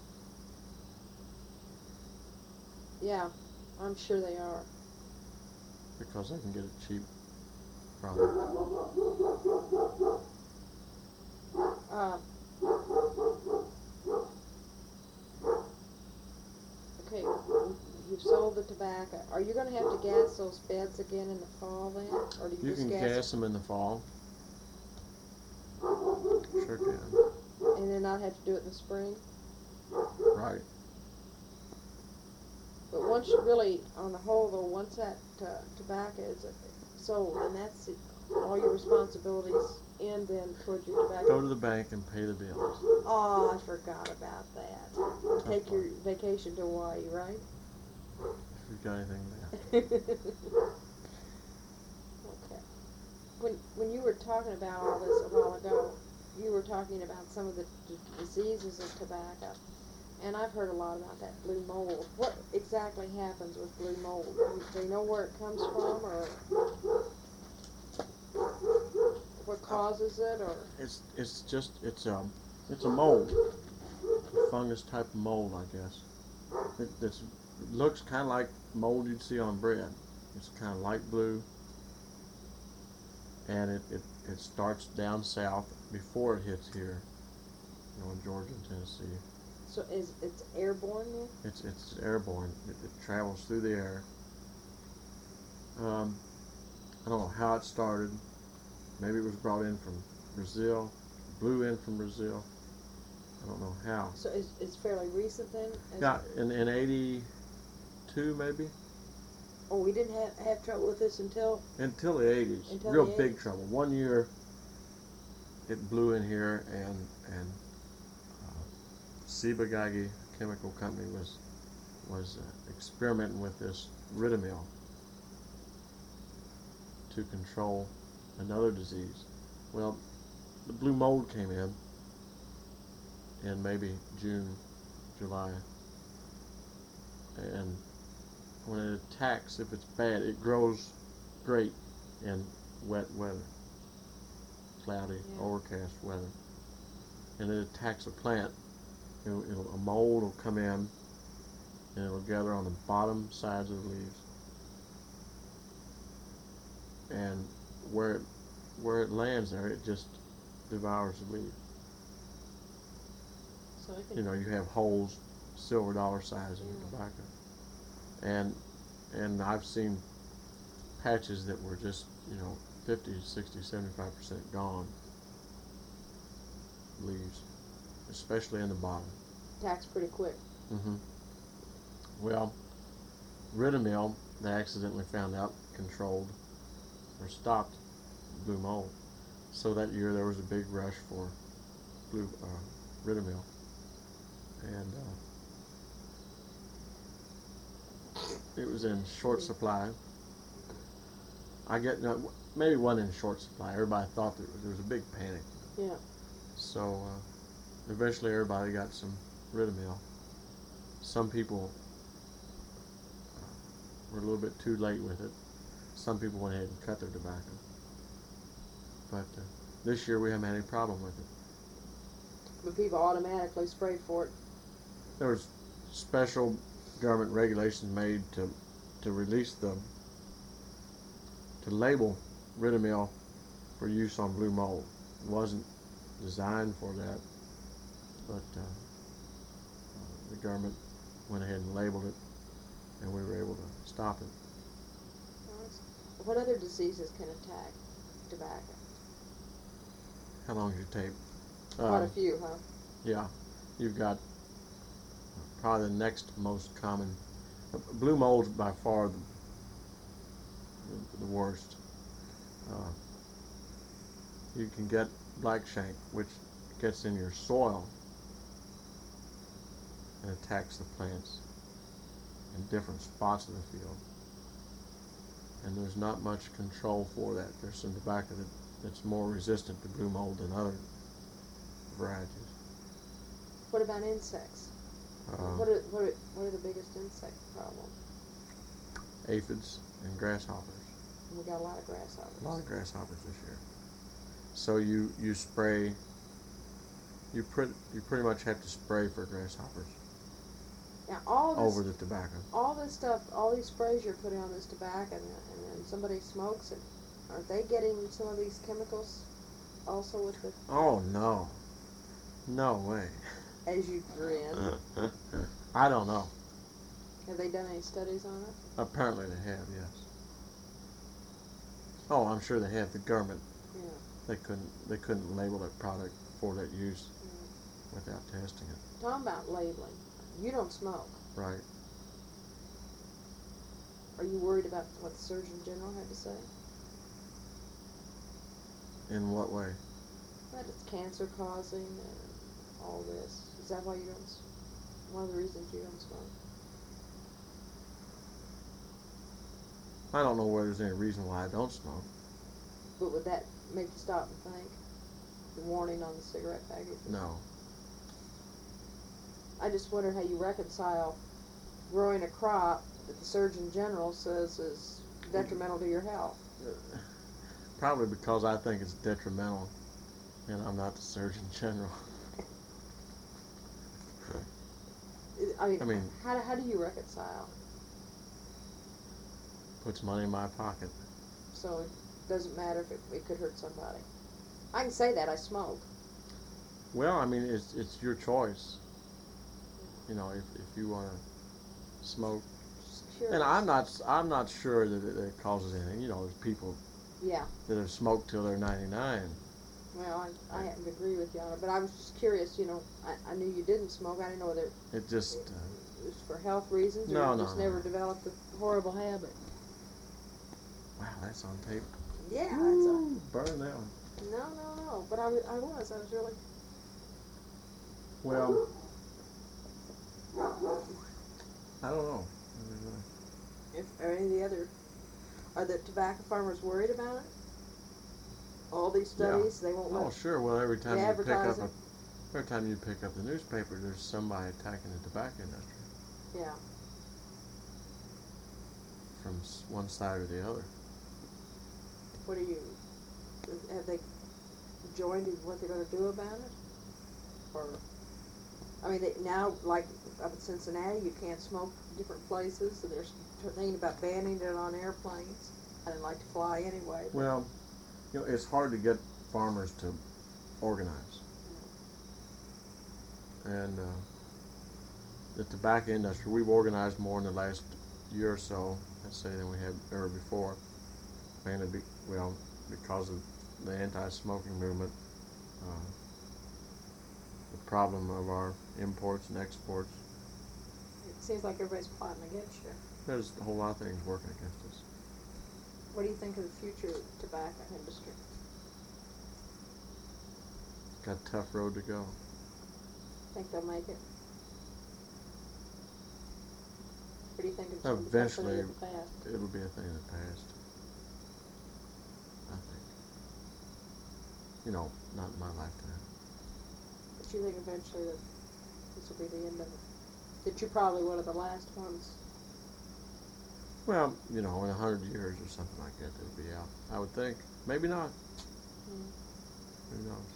Yeah, I'm sure they are. Because they can get it cheap, probably. Okay, you've sold the tobacco. Are you going to have to gas those beds again in the fall then, or do you You just can gas gas them in the fall. Sure can. and then not have to do it in the spring? Right. But once you really, on the whole though, once that tobacco is sold, and that's it, all your responsibilities end then towards your tobacco. Go to the bank and pay the bills. Oh, I forgot about that. Take your vacation to Hawaii, right? If you've got anything there. Okay. When you were talking about all this a while ago, you were talking about some of the diseases of tobacco, and I've heard a lot about that blue mold. What exactly happens with blue mold? Do they know where it comes from, or what causes it, or? It's a mold, a fungus type of mold, I guess. It looks kind of like mold you'd see on bread. It's kind of light blue, and it starts down south before it hits here, in Georgia and Tennessee. So it's airborne then? It's airborne. It travels through the air. I don't know how it started. Maybe it was brought in from Brazil, blew in from Brazil. I don't know how. So it's fairly recent then? Yeah, in 82 maybe? Oh, we didn't have trouble with this until the 80s. Until Real the big 80s. trouble. One year it blew in here, and Ciba-Geigy Chemical Company was experimenting with this Ridomil to control another disease. Well, the blue mold came in maybe June, July, and when it attacks, if it's bad, it grows great in wet weather, cloudy, overcast weather, and it attacks a plant. A mold will come in, and it'll gather on the bottom sides of the leaves, and where it lands there, it just devours the leaves. So it can, You have holes, silver dollar size in your tobacco, and I've seen patches that were just 50, 60, 75% gone leaves, especially in the bottom. attacks pretty quick. Well, Ridomil, they accidentally found out, controlled or stopped blue mold. So that year there was a big rush for Ridomil, and it was in short supply. Maybe it wasn't in short supply. Everybody thought that there was a big panic. Yeah. So eventually everybody got some Ridomil. Some people were a little bit too late with it. Some people went ahead and cut their tobacco. But this year we haven't had any problem with it. But people automatically sprayed for it. There was special government regulations made to release to label Ridomil for use on blue mold. It wasn't designed for that, but the government went ahead and labeled it, and we were able to stop it. What other diseases can attack tobacco? How long did you tape? Quite a few, huh? Yeah, you've got probably the next most common. Blue mold's by far the worst. You can get black shank, which gets in your soil and attacks the plants in different spots of the field. And there's not much control for that. There's some tobacco that's more resistant to blue mold than other varieties. What about insects? What are the biggest insect problems? Aphids and grasshoppers. And we got a lot of grasshoppers. A lot of grasshoppers this year. So you spray. You pretty much have to spray for grasshoppers. Now all this, over the tobacco. All this stuff, all these sprays you're putting on this tobacco, and then somebody smokes it. Aren't they getting some of these chemicals also with the? Oh no, no way. As you grin. I don't know. Have they done any studies on it? Apparently they have, yes. Oh, I'm sure they have. The government. Yeah. They couldn't label that product for that use without testing it. Talking about labeling. You don't smoke. Right. Are you worried about what the Surgeon General had to say? In what way? That it's cancer causing and all this. Is that why you don't? One of the reasons you don't smoke? I don't know whether there's any reason why I don't smoke. But would that make you stop and think? the warning on the cigarette packages. No. I just wonder how you reconcile growing a crop that the Surgeon General says is detrimental to your health. Probably because I think it's detrimental, and I'm not the Surgeon General. I mean, I mean- how do you reconcile? Puts money in my pocket. So it doesn't matter if it could hurt somebody. I can say that I smoke. Well, I mean, it's your choice. You know, if you want to smoke, Just curious. and I'm not sure that it causes anything. You know, there's people Yeah. that have smoked till they're 99. Well, I happen to agree with you on it, but I was just curious. You know, I knew you didn't smoke. I didn't know whether It just it was for health reasons or No, you no, just no. never developed a horrible habit. wow, that's on tape. Yeah, Ooh, burn that one. no. But I was really. Well, I don't know. Are any of the other, are the tobacco farmers worried about it? All these studies, they won't Oh, let. sure. Well, every time They you pick up advertise every time you pick up the newspaper, there's somebody attacking the tobacco industry Yeah. from one side or the other. What have they joined in what they're going to do about it? Or, I mean, now, like up in Cincinnati, you can't smoke different places, so they're thinking about banning it on airplanes. I didn't like to fly anyway. Well, you know, it's hard to get farmers to organize. And the tobacco industry, we've organized more in the last year or so, let's say, than we had ever before. Mainly, because of the anti-smoking movement, the problem of our imports and exports. It seems like everybody's plotting against you. There's a whole lot of things working against us. What do you think of the future of the tobacco industry? Got a tough road to go. Think they'll make it? What do you think of Eventually, something of the past? it'll be a thing of the past. I think. You know, not in my lifetime. But you think eventually that this will be the end of it? That you're probably one of the last ones. Well, you know, in 100 years or something like that, it'll be out. I would think. Maybe not. Who knows?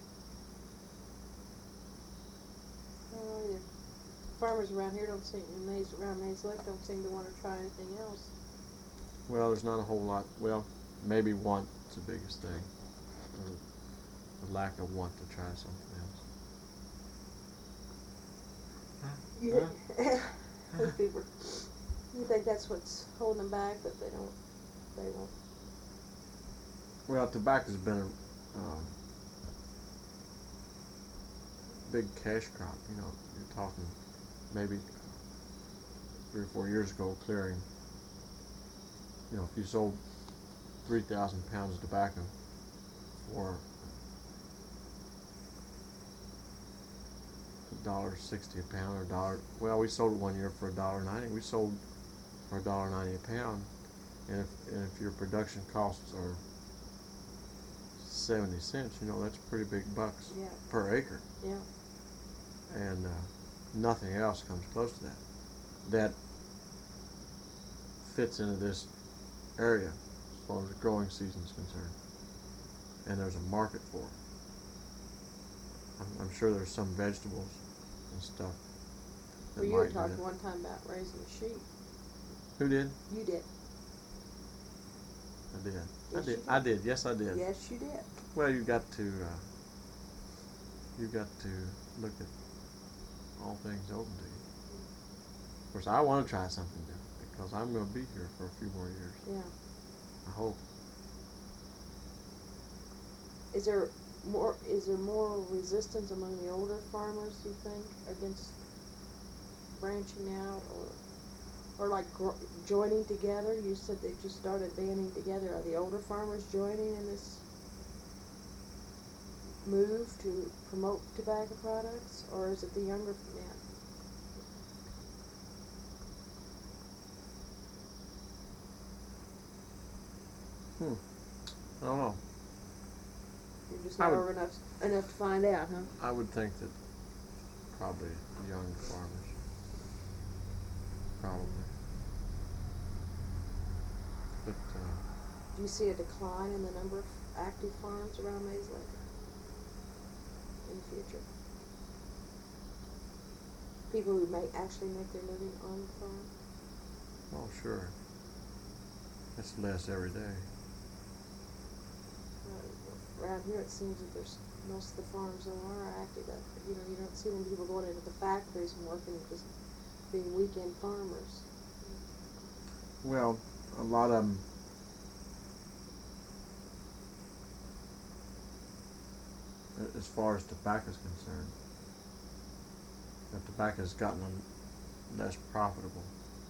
The farmers around here don't seem, around Maze Lake don't seem to want to try anything else. Well, there's not a whole lot. Well, maybe want is the biggest thing. The lack of want to try something else. Those people, you think that's what's holding them back, that they won't? Well, tobacco's been a big cash crop. You know, you're talking maybe 3 or 4 years ago clearing. You know, if you sold 3,000 pounds of tobacco for $1.60 a pound or $1. Well, we sold it one year for $1.90. We sold for $1.90 a pound, and if your production costs are 70 cents, you know that's pretty big bucks Yeah. per acre. Yeah. And nothing else comes close to that. That fits into this area as far as the growing season is concerned, and there's a market for it. I'm sure there's some vegetables and stuff that Well, you were might do talking that. one time about raising sheep. Who did? You did. I did. Yes, I you did. did. I did. Yes, I did. Yes, you did. Well, you've got to look at all things open to you. Of course, I want to try something different because I'm going to be here for a few more years. Yeah. I hope. Is there more resistance among the older farmers, you think, against branching out or like joining together? You said they just started banding together. Are the older farmers joining in this move to promote tobacco products, or is it the younger men? I don't know. You're just I not would- over enough to find out, huh? I would think that probably young farmers. Probably. But, Do you see a decline in the number of active farms around Mays Lake in the future? People who actually make their living on the farm? oh, sure. It's less every day. Around here, it seems that there's most of the farms that are active. You know, you don't see many people going into the factories and working and just being weekend farmers. Well, a lot of them. As far as tobacco is concerned, the tobacco's gotten less profitable,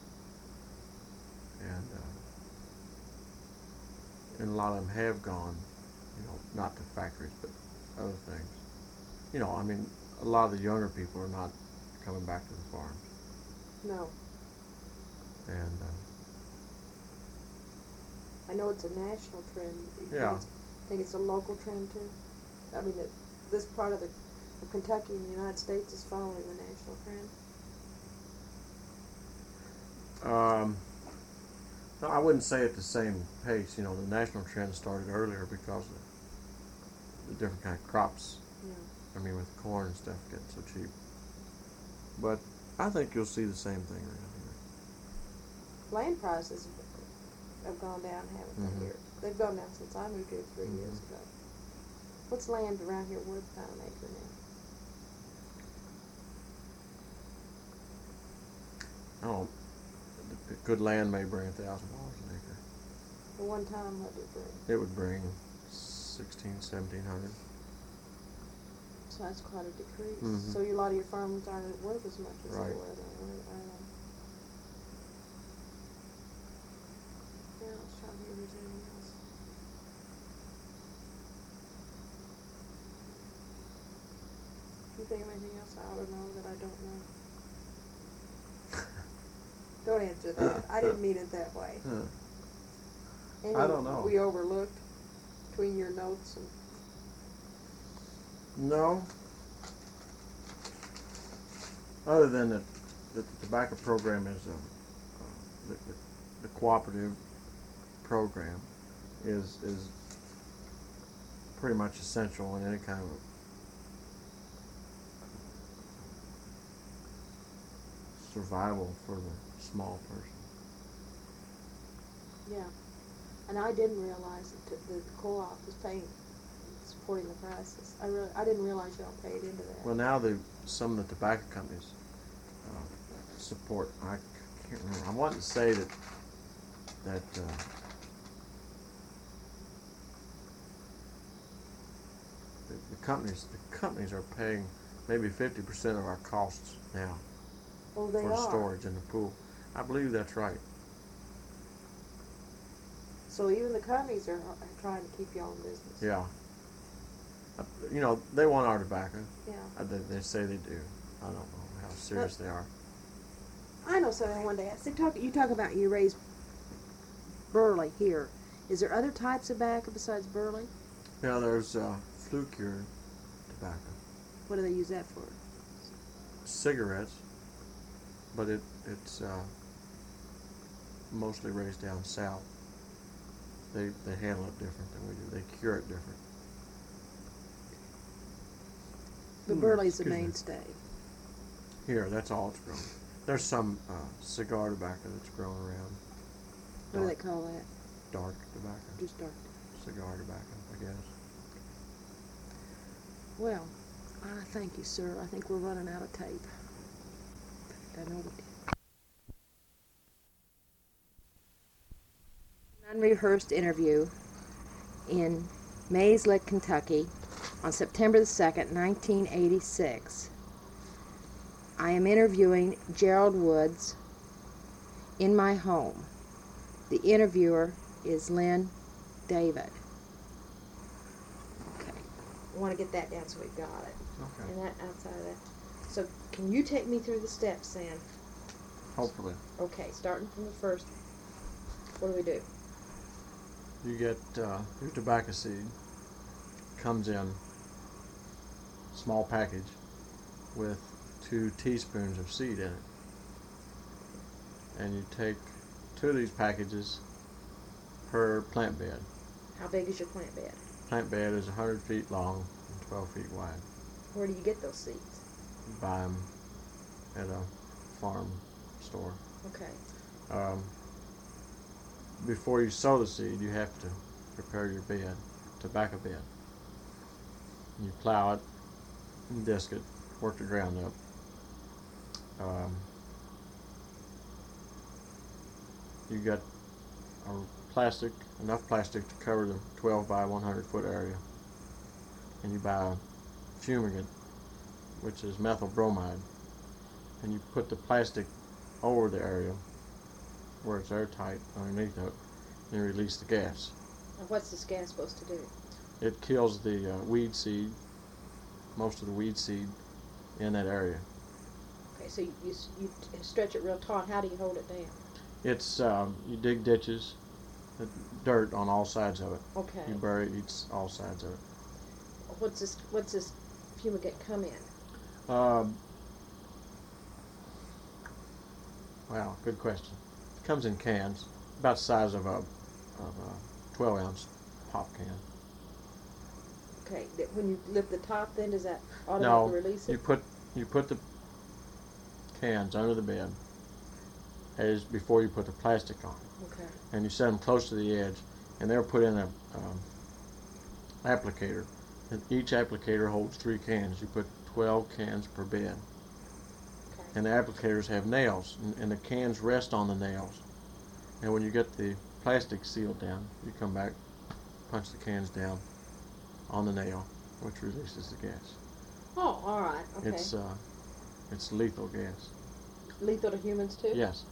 and a lot of them have gone, not to factories but other things. I mean, a lot of the younger people are not coming back to the farms, No. and I know it's a national trend. You Yeah. think it's a local trend too? I mean, this part of Kentucky and the United States is following the national trend. no, I wouldn't say at the same pace. The national trend started earlier because of the different kind of crops. Yeah. I mean, with corn and stuff getting so cheap. But I think you'll see the same thing around here. Land prices have gone down, haven't they? Mhm. Here, they've gone down since I moved here 3 years Mhm. ago. What's land around here worth about an acre now? Oh, good land may bring $1,000 an acre. At one time, what did it bring? It would bring 1,600, 1,700. So that's quite a decrease. Mhm. So a lot of your farms aren't worth as much as Right. they were then, are they? Yeah, let's try to hear if there's anything else. Do you think of anything else I ought to know that I don't know? Don't answer that. I didn't mean it that way. Huh. Anything I don't know. we overlooked between your notes and No. Other than that the tobacco program is the cooperative program is pretty much essential in any kind of survival for the small person. yeah. And I didn't realize that the co-op was supporting the prices. I didn't realize y'all paid into that. Well, now some of the tobacco companies support. I can't remember. I wanted to say that the companies are paying maybe 50% of our costs now Oh, they for are. storage in the pool. I believe that's right. So even the companies are trying to keep y'all in business. Yeah. They want our tobacco. Yeah. They say they do. I don't know how serious they are. I know something I wanted to ask. You talk about you raise burley here. Is there other types of tobacco besides burley? Yeah, there's flue-cured tobacco. What do they use that for? Cigarettes, but it's mostly raised down south. They handle it different than we do. They cure it different. The burley's the excuse me. mainstay. Here, that's all it's grown. There's some cigar tobacco that's grown around. What do they call that? Dark tobacco. Just dark. Cigar tobacco, I guess. Well, I thank you, sir. I think we're running out of tape. I know we did. An unrehearsed interview in Mays Lake, Kentucky on September the 2nd, 1986. I am interviewing Gerald Woods in my home. The interviewer is Lynn David. Okay. I want to get that down so we've got it. Okay. And that outside of that. So can you take me through the steps, Sam? Hopefully. Okay, starting from the first. What do we do? You get your tobacco seed, comes in a small package with 2 teaspoons of seed in it. And you take 2 of these packages per plant bed. How big is your plant bed? Plant bed is 100 feet long and 12 feet wide. Where do you get those seeds? You buy them at a farm store. Okay. Before you sow the seed, you have to prepare your bed, tobacco bed. You plow it, and disc it, work the ground up. You got enough plastic to cover the 12 by 100 foot area, and you buy fumigant, which is methyl bromide, and you put the plastic over the area where it's airtight underneath it, and you release the gas. And what's this gas supposed to do? It kills the weed seed, most of the weed seed in that area. Okay, so you stretch it real taut. How do you hold it down? It's you dig ditches, dirt on all sides of it. Okay. You bury it, eats all sides of it. What's this fumigant come in? Wow, good question. It comes in cans, about the size of a 12-ounce pop can. Okay. When you lift the top, then does that automatically release it? you put the cans under the bed as before you put the plastic on, Okay. and you set them close to the edge, and they're put in a applicator. And each applicator holds 3 cans. You put 12 cans per bed. Okay. And the applicators have nails, and the cans rest on the nails. And when you get the plastic sealed down, you come back, punch the cans down on the nail, which releases the gas. Oh, all right. Okay. It's lethal gas. Lethal to humans too? Yes.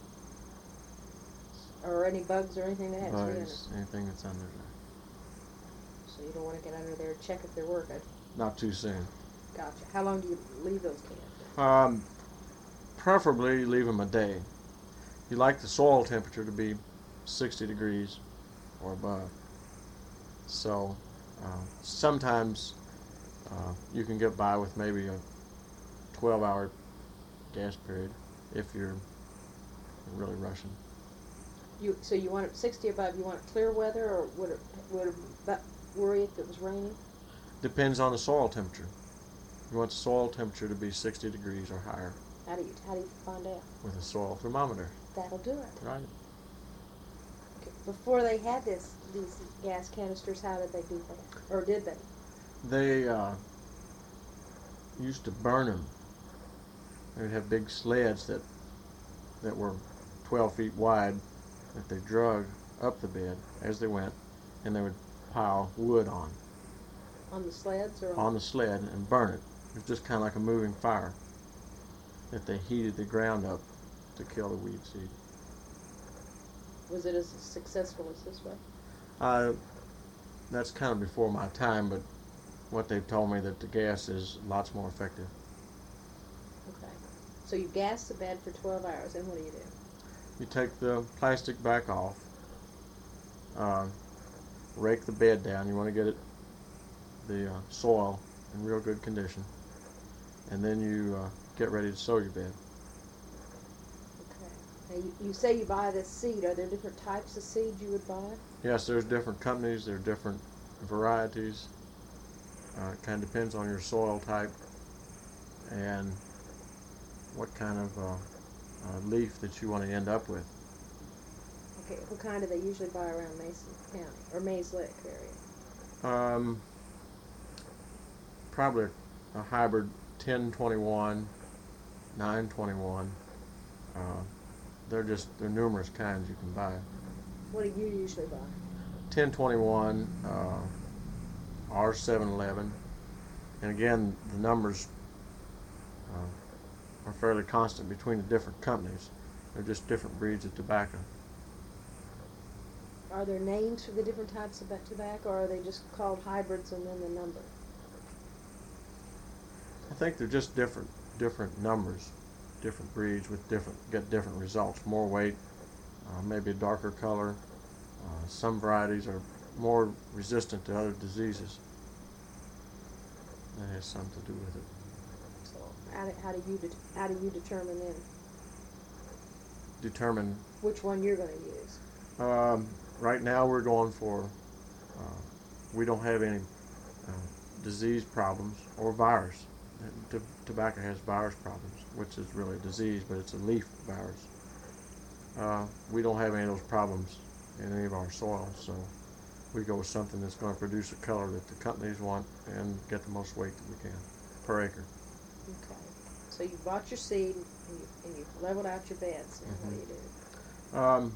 Or any bugs or anything that has to be in it? Bugs, anything that's under there. So you don't want to get under there and check if they're working. Not too soon. Gotcha. How long do you leave those cans? Preferably leave them a day. You like the soil temperature to be 60 degrees or above. So sometimes you can get by with maybe a 12-hour gas period if you're really rushing. So you want it 60 above? You want it clear weather, or would it worry if it was raining? Depends on the soil temperature. You want the soil temperature to be 60 degrees or higher. How do you find out? With a soil thermometer. That'll do it. Right. Okay. Before they had these gas canisters, how did they do that? Or did they? They used to burn them. They would have big sleds that were 12 feet wide that they drug up the bed as they went, and they would pile wood on. On the sleds or on the sled and burn it. It was just kind of like a moving fire that they heated the ground up to kill the weed seed. Was it as successful as this way? That's kind of before my time, but what they've told me that the gas is lots more effective. Okay. So you gas the bed for 12 hours, and what do you do? You take the plastic back off, rake the bed down. You want to get the soil in real good condition, and then you get ready to sow your bed. Okay. Now you say you buy this seed. Are there different types of seed you would buy? Yes, there's different companies. There are different varieties. It kind of depends on your soil type and what kind of leaf that you want to end up with. Okay, what kind do they usually buy around Mason County or Mays Lick area? Probably a hybrid 1021, 921. There are numerous kinds you can buy. What do you usually buy? 1021, R711, and again the numbers are fairly constant between the different companies. They're just different breeds of tobacco. Are there names for the different types of tobacco, or are they just called hybrids and then the number? I think they're just different numbers, different breeds with get different results. More weight, maybe a darker color. Some varieties are more resistant to other diseases. That has something to do with it. So how do you determine then Determine. which one you're going to use? Right now we're going for. We don't have any disease problems or virus. Tobacco has virus problems, which is really a disease, but it's a leaf virus. We don't have any of those problems in any of our soil, so we go with something that's going to produce a color that the companies want and get the most weight that we can per acre. Okay. So you bought your seed and you leveled out your beds. Now what do you do?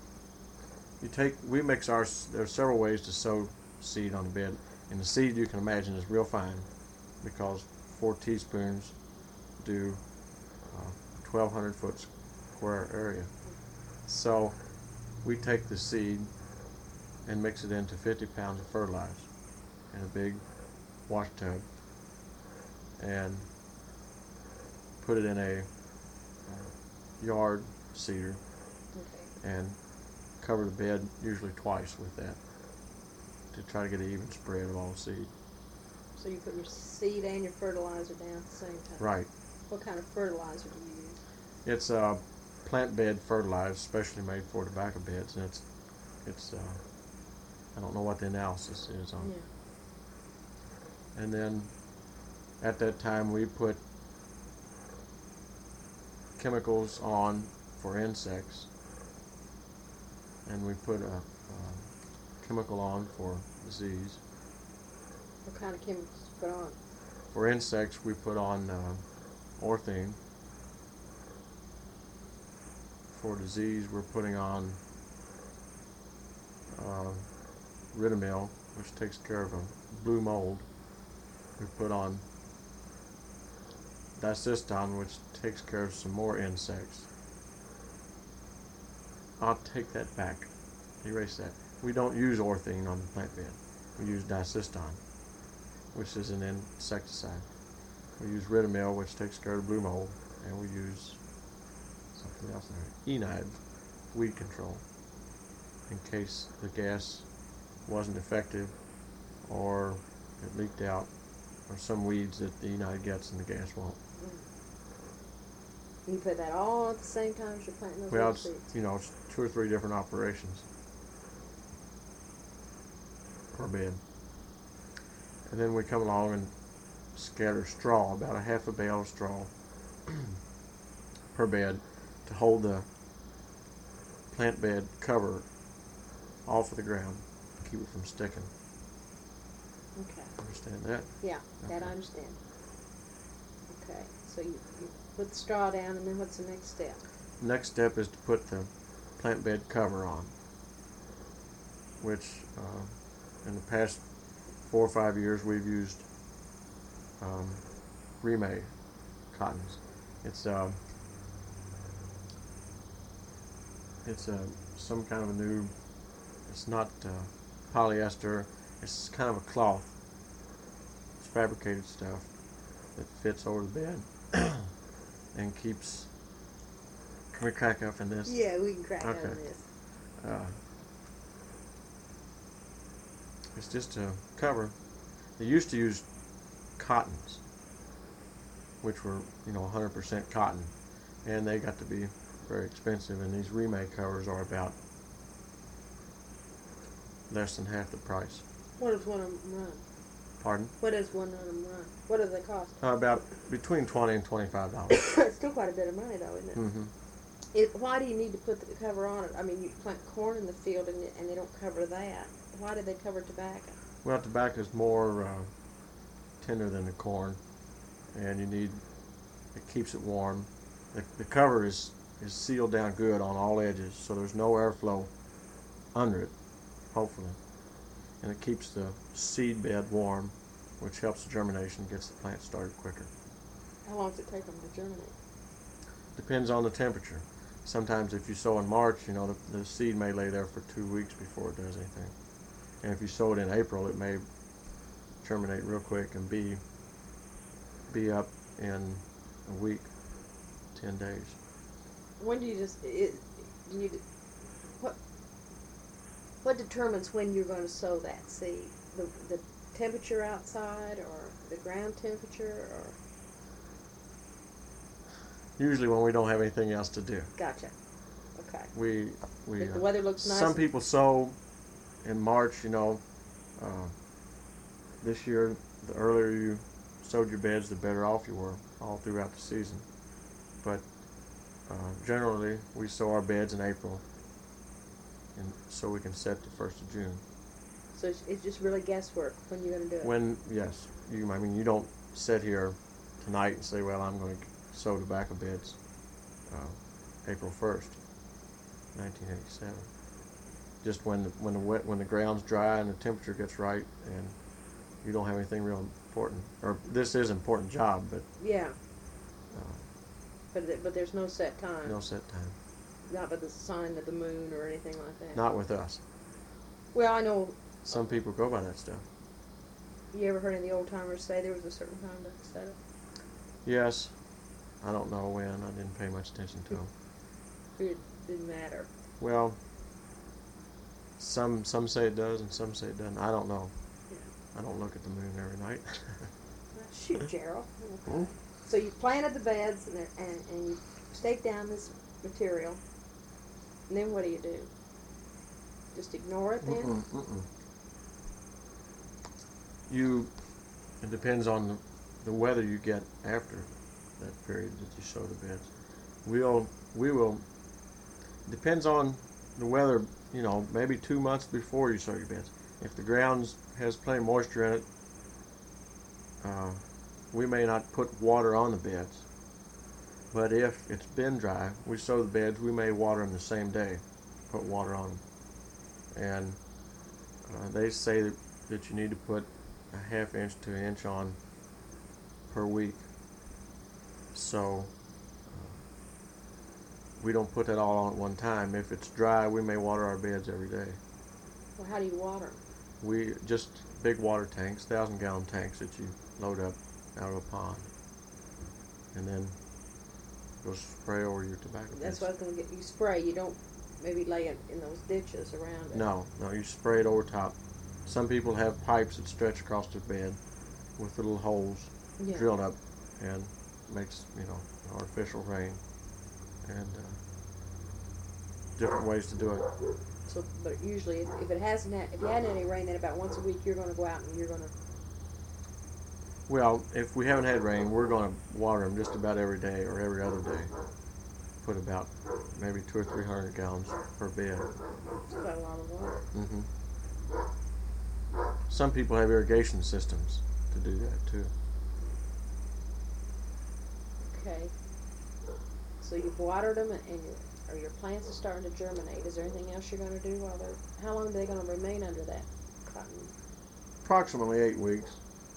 We mix our. There's several ways to sow seed on the bed, and the seed you can imagine is real fine, because 4 teaspoons do 1,200 foot square area. So we take the seed and mix it into 50 pounds of fertilizer in a big wash tub and put it in a yard seeder Okay. and cover the bed usually twice with that to try to get an even spread of all the seed. So you put your seed and your fertilizer down at the same time? Right. What kind of fertilizer do you use? It's plant bed fertilizer, specially made for tobacco beds, and it's I don't know what the analysis is on it. Yeah. And then at that time we put chemicals on for insects, and we put a chemical on for disease. What kind of chemicals do you put on? For insects, we put on orthene. For disease, we're putting on Ridamil, which takes care of a blue mold. We put on Dicyston, which takes care of some more insects. I'll take that back. Erase that. We don't use orthene on the plant bed. We use Dicyston, which is an insecticide. We use Ridamil, which takes care of the blue mold, and we use something else there, Enide, weed control, in case the gas wasn't effective or it leaked out, or some weeds that the Enide gets and the gas won't. You put that all at the same time as you're planting those Well, little it's, seeds? it's 2 or 3 different operations per bed. And then we come along and scatter straw, about a half a bale of straw per bed, to hold the plant bed cover off of the ground to keep it from sticking. Okay. Understand that? Yeah, that I Okay. understand. Okay, so you put the straw down, and then what's the next step? Next step is to put the plant bed cover on, which in the past 4 or 5 years we've used Remay cottons. It's some kind of a new. It's not polyester. It's kind of a cloth. It's fabricated stuff that fits over the bed and keeps. Can we crack up in this? Yeah, we can crack Okay. on this. It's just a cover. They used to use cottons, which were 100% cotton, and they got to be very expensive. And these Remake covers are about less than half the price. What does one of them run? Pardon? What does one of them run? What do they cost? About between $20 and $25. It's still quite a bit of money, though, isn't it? Mm-hmm. Why do you need to put the cover on it? I mean, you plant corn in the field and they don't cover that. Why do they cover tobacco? Well, tobacco is more tender than the corn, and it keeps it warm. The cover is sealed down good on all edges, so there's no airflow under it, hopefully. And it keeps the seed bed warm, which helps the germination, gets the plant started quicker. How long does it take them to germinate? Depends on the temperature. Sometimes if you sow in March, the seed may lay there for 2 weeks before it does anything. And if you sow it in April, it may germinate real quick and be up in a week, 10 days. When do you what determines when you're going to sow that seed? The temperature outside or the ground temperature or? Usually when we don't have anything else to do. Gotcha. Okay. We If the weather looks nice. Some people sow in March, you know. This year, the earlier you sowed your beds, the better off you were all throughout the season. But generally, we sow our beds in April, and so we can set the 1st of June. So it's just really guesswork when you're going to do it. Yes, I mean, you don't sit here tonight and say, well, I'm going to sow tobacco beds April 1st, 1987. Just when the ground's dry and the temperature gets right, and you don't have anything real important, or this is an important job, but yeah. But there's no set time. No set time. Not by the sign of the moon or anything like that. Not with us. Well, I know. Some people go by that stuff. You ever heard any of the old timers say there was a certain time to set it? Yes. I don't know when. I didn't pay much attention to them. It didn't matter. Well, some say it does and some say it doesn't. I don't know. Yeah. I don't look at the moon every night. Shoot, Gerald. Okay. So you planted the beds and you stake down this material. And then what do you do? Just ignore it then? It depends on the weather you get after that period that you sow the beds. We will, depends on the weather, you know, maybe 2 months before you sow your beds. If the ground has plenty of moisture in it, we may not put water on the beds. But if it's been dry, we sow the beds, we may water them the same day, put water on them. And they say that you need to put a ½ inch to an inch on per week. So we don't put that all on at one time. If it's dry, we may water our beds every day. Well, how do you water them? We just big water tanks, 1,000-gallon tanks that you load up out of a pond, and then go spray over your tobacco beds. That's what I was going to get. You spray. You don't maybe lay it in those ditches around it. No, you spray it over top. Some people have pipes that stretch across their bed with little holes drilled up, and makes, you know, artificial rain, and different ways to do it. So, but usually, if you hadn't any rain, then about once a week you're going to go out and you're going to. Well, if we haven't had rain, we're going to water them just about every day or every other day. Put about maybe 200 or 300 gallons per bed. It's quite a lot of water. Mm-hmm. Some people have irrigation systems to do that too. Okay. So you've watered them, and your plants are starting to germinate. Is there anything else you're going to do while they're? How long are they going to remain under that cotton? Approximately 8 weeks.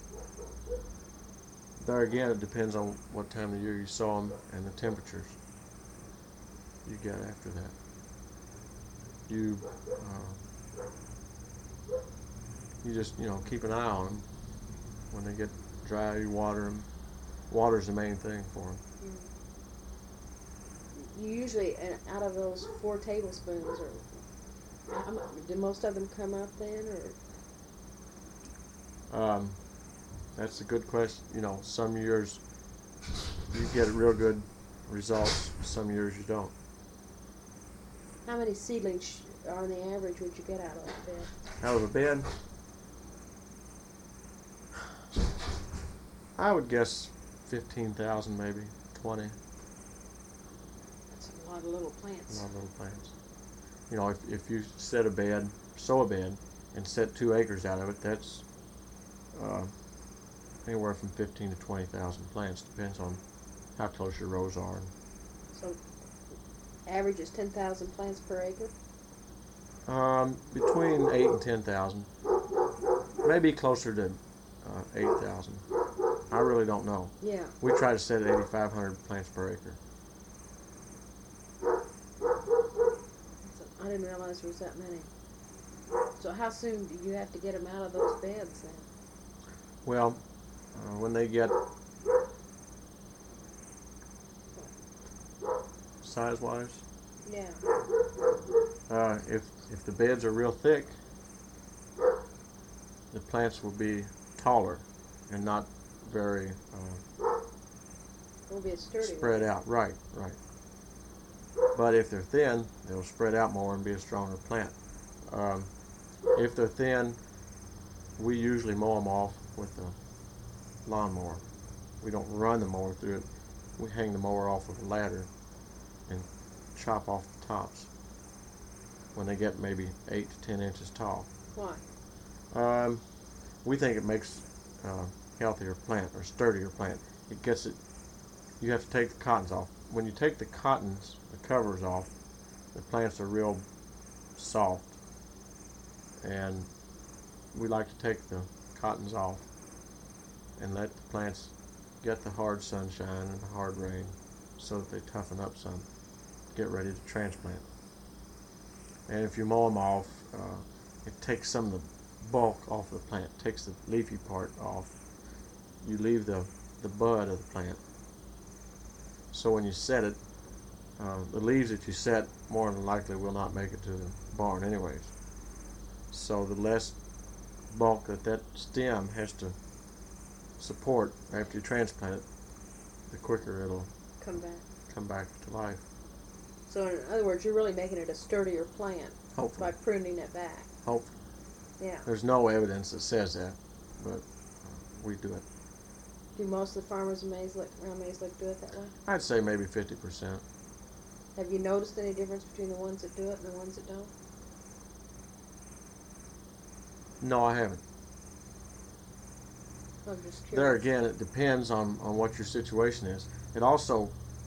There again, it depends on what time of year you sow them and the temperatures you get after that. You just, you know, keep an eye on them. When they get dry, you water them. Water's the main thing for them. You usually, out of those 4 tablespoons, or do most of them come up then, or? That's a good question. You know, some years you get real good results. Some years you don't. How many seedlings, on the average, would you get out of a bed? Out of a bed? I would guess 15,000, maybe 20. That's a lot of little plants. A lot of little plants. You know, if you set a bed, sow a bed, and set 2 acres out of it, that's anywhere from 15 to 20,000 plants. Depends on how close your rows are. So, average is 10,000 plants per acre? Between 8 and 10,000. Maybe closer to 8,000. I really don't know. Yeah. We try to set 8,500 plants per acre. So I didn't realize there was that many. So how soon do you have to get them out of those beds then? Well, when they get size-wise, Yeah. if the beds are real thick, the plants will be taller and not very It'll be a sturdy spread one. out. Right, right. But if they're thin, they'll spread out more and be a stronger plant. If they're thin, we usually mow them off with a lawnmower. We don't run the mower through it. We hang the mower off with a ladder and chop off the tops when they get maybe 8 to 10 inches tall. Why? We think it makes a healthier plant or sturdier plant. It gets it. You have to take the cottons off. When you take the cottons, the covers off, the plants are real soft, and we like to take the cottons off and let the plants get the hard sunshine and the hard rain so that they toughen up some, get ready to transplant. And if you mow them off, it takes some of the bulk off the plant, takes the leafy part off. You leave the bud of the plant. So when you set it, the leaves that you set more than likely will not make it to the barn anyways. So the less bulk that stem has to support after you transplant it, the quicker it'll Come back to life. So in other words, you're really making it a sturdier plant Hopefully. by pruning it back. Hopefully. Yeah. There's no evidence that says that, but we do it. Do most of the farmers around Maze Lake do it that way? I'd say maybe 50%. Have you noticed any difference between the ones that do it and the ones that don't? No, I haven't. I'm just curious. There again, it depends on what your situation is. It also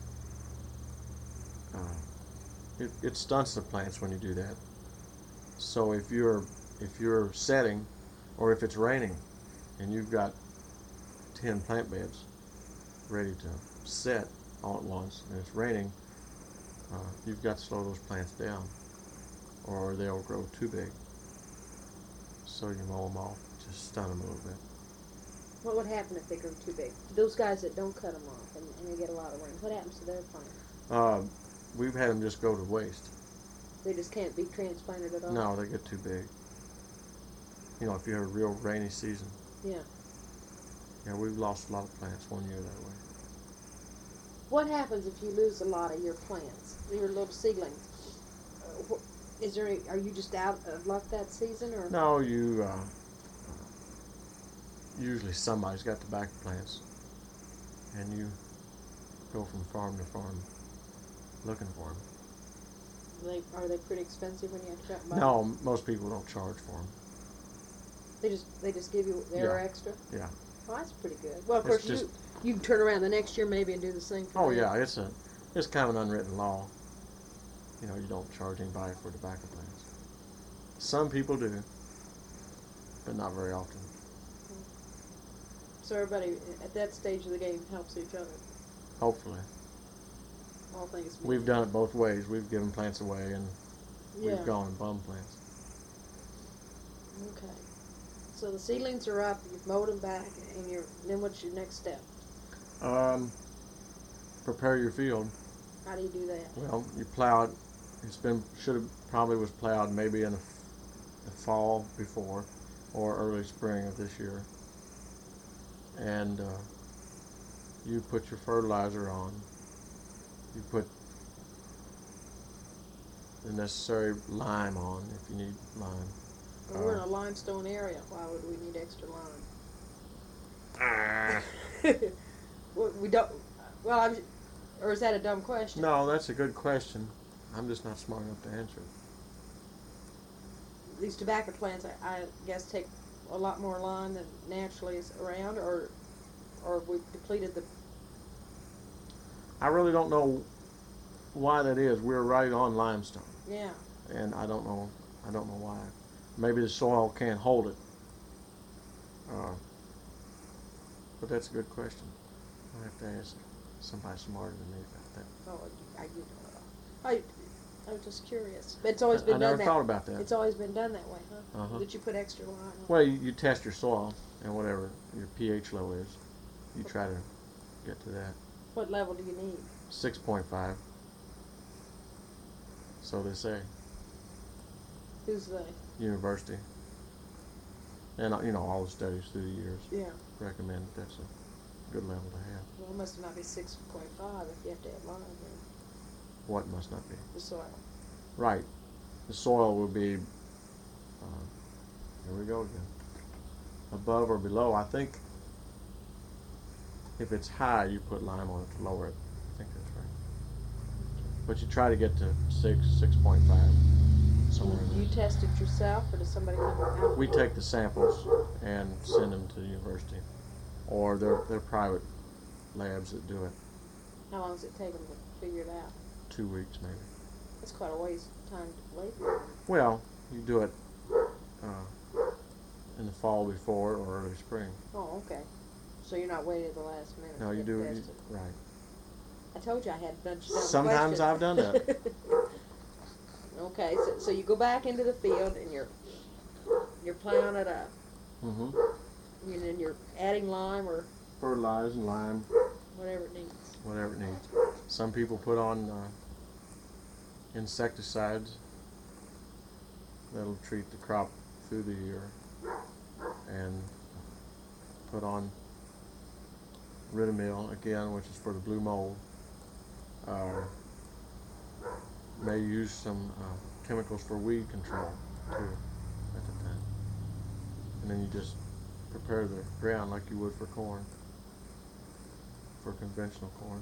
it stunts the plants when you do that. So if you're setting, or if it's raining, and you've got 10 plant beds ready to set all at once, and it's raining, you've got to slow those plants down, or they'll grow too big. So you mow them off, just stun them a little bit. What would happen if they grow too big? Those guys that don't cut them off and they get a lot of rain, what happens to their plant? We've had them just go to waste. They just can't be transplanted at all? No, they get too big. You know, if you have a real rainy season. Yeah. Yeah, we've lost a lot of plants one year that way. What happens if you lose a lot of your plants, your little seedlings? Are you just out of luck that season, or? No, usually somebody's got tobacco plants, and you go from farm to farm looking for them. Are they pretty expensive when you have to go out and buy No, them? most people don't charge for them. They just give you their extra? Yeah. Well, that's pretty good. Well, of It's course, you can turn around the next year maybe and do the same for Oh them. yeah, it's kind of an unwritten law. You know, you don't charge anybody for tobacco plants. Some people do, but not very often. So everybody at that stage of the game helps each other. Hopefully. All things being We've done it both ways. We've given plants away, and Yeah. we've gone and bummed plants. Okay. So the seedlings are up, you've mowed them back, and then what's your next step? Prepare your field. How do you do that? Well, you plow it. Probably was plowed maybe in the fall before, or early spring of this year. And you put your fertilizer on. You put the necessary lime on if you need lime. Well, we're in a limestone area. Why would we need extra lime? Well, we don't. Well, or is that a dumb question? No, that's a good question. I'm just not smart enough to answer it. These tobacco plants, I guess, take a lot more lime than naturally is around, or we've depleted the. I really don't know why that is. We're right on limestone, Yeah. and I don't know why. Maybe the soil can't hold it. But that's a good question. I'll have to ask somebody smarter than me about that. Oh, I do know it all. I was just curious. But it's always been I done never thought about that. It's always been done that way, huh? Uh-huh. That you put extra lime on. Well, you test your soil, and whatever your pH level is, you try to get to that. What level do you need? 6.5. So they say. Who's they? University. And all the studies through the years Yeah. recommend that's a good level to have. Well, it must not be 6.5 if you have to have lime then. What must not be? The soil. Right. The soil will be, here we go again, above or below. I think if it's high, you put lime on it to lower it. I think that's right. But you try to get to 6.5, somewhere in You there. test it yourself, or does somebody come out? We take the samples and send them to the university, or they're private labs that do it. How long does it take them to figure it out? 2 weeks maybe. That's quite a waste of time to wait. Well, you do it in the fall before or early spring. Oh, okay. So you're not waiting at the last minute. No, to you get do tested. right. I told you I had a bunch of Sometimes questions. I've done that. Okay, so you go back into the field and you're plowing it up, Mm-hmm. and then you're adding lime or Fertilize and lime, whatever it needs. whatever it needs. Some people put on insecticides that'll treat the crop through the year, and put on Ridamil again, which is for the blue mold. May use some chemicals for weed control too at the time. And then you just prepare the ground like you would for corn, for conventional corn.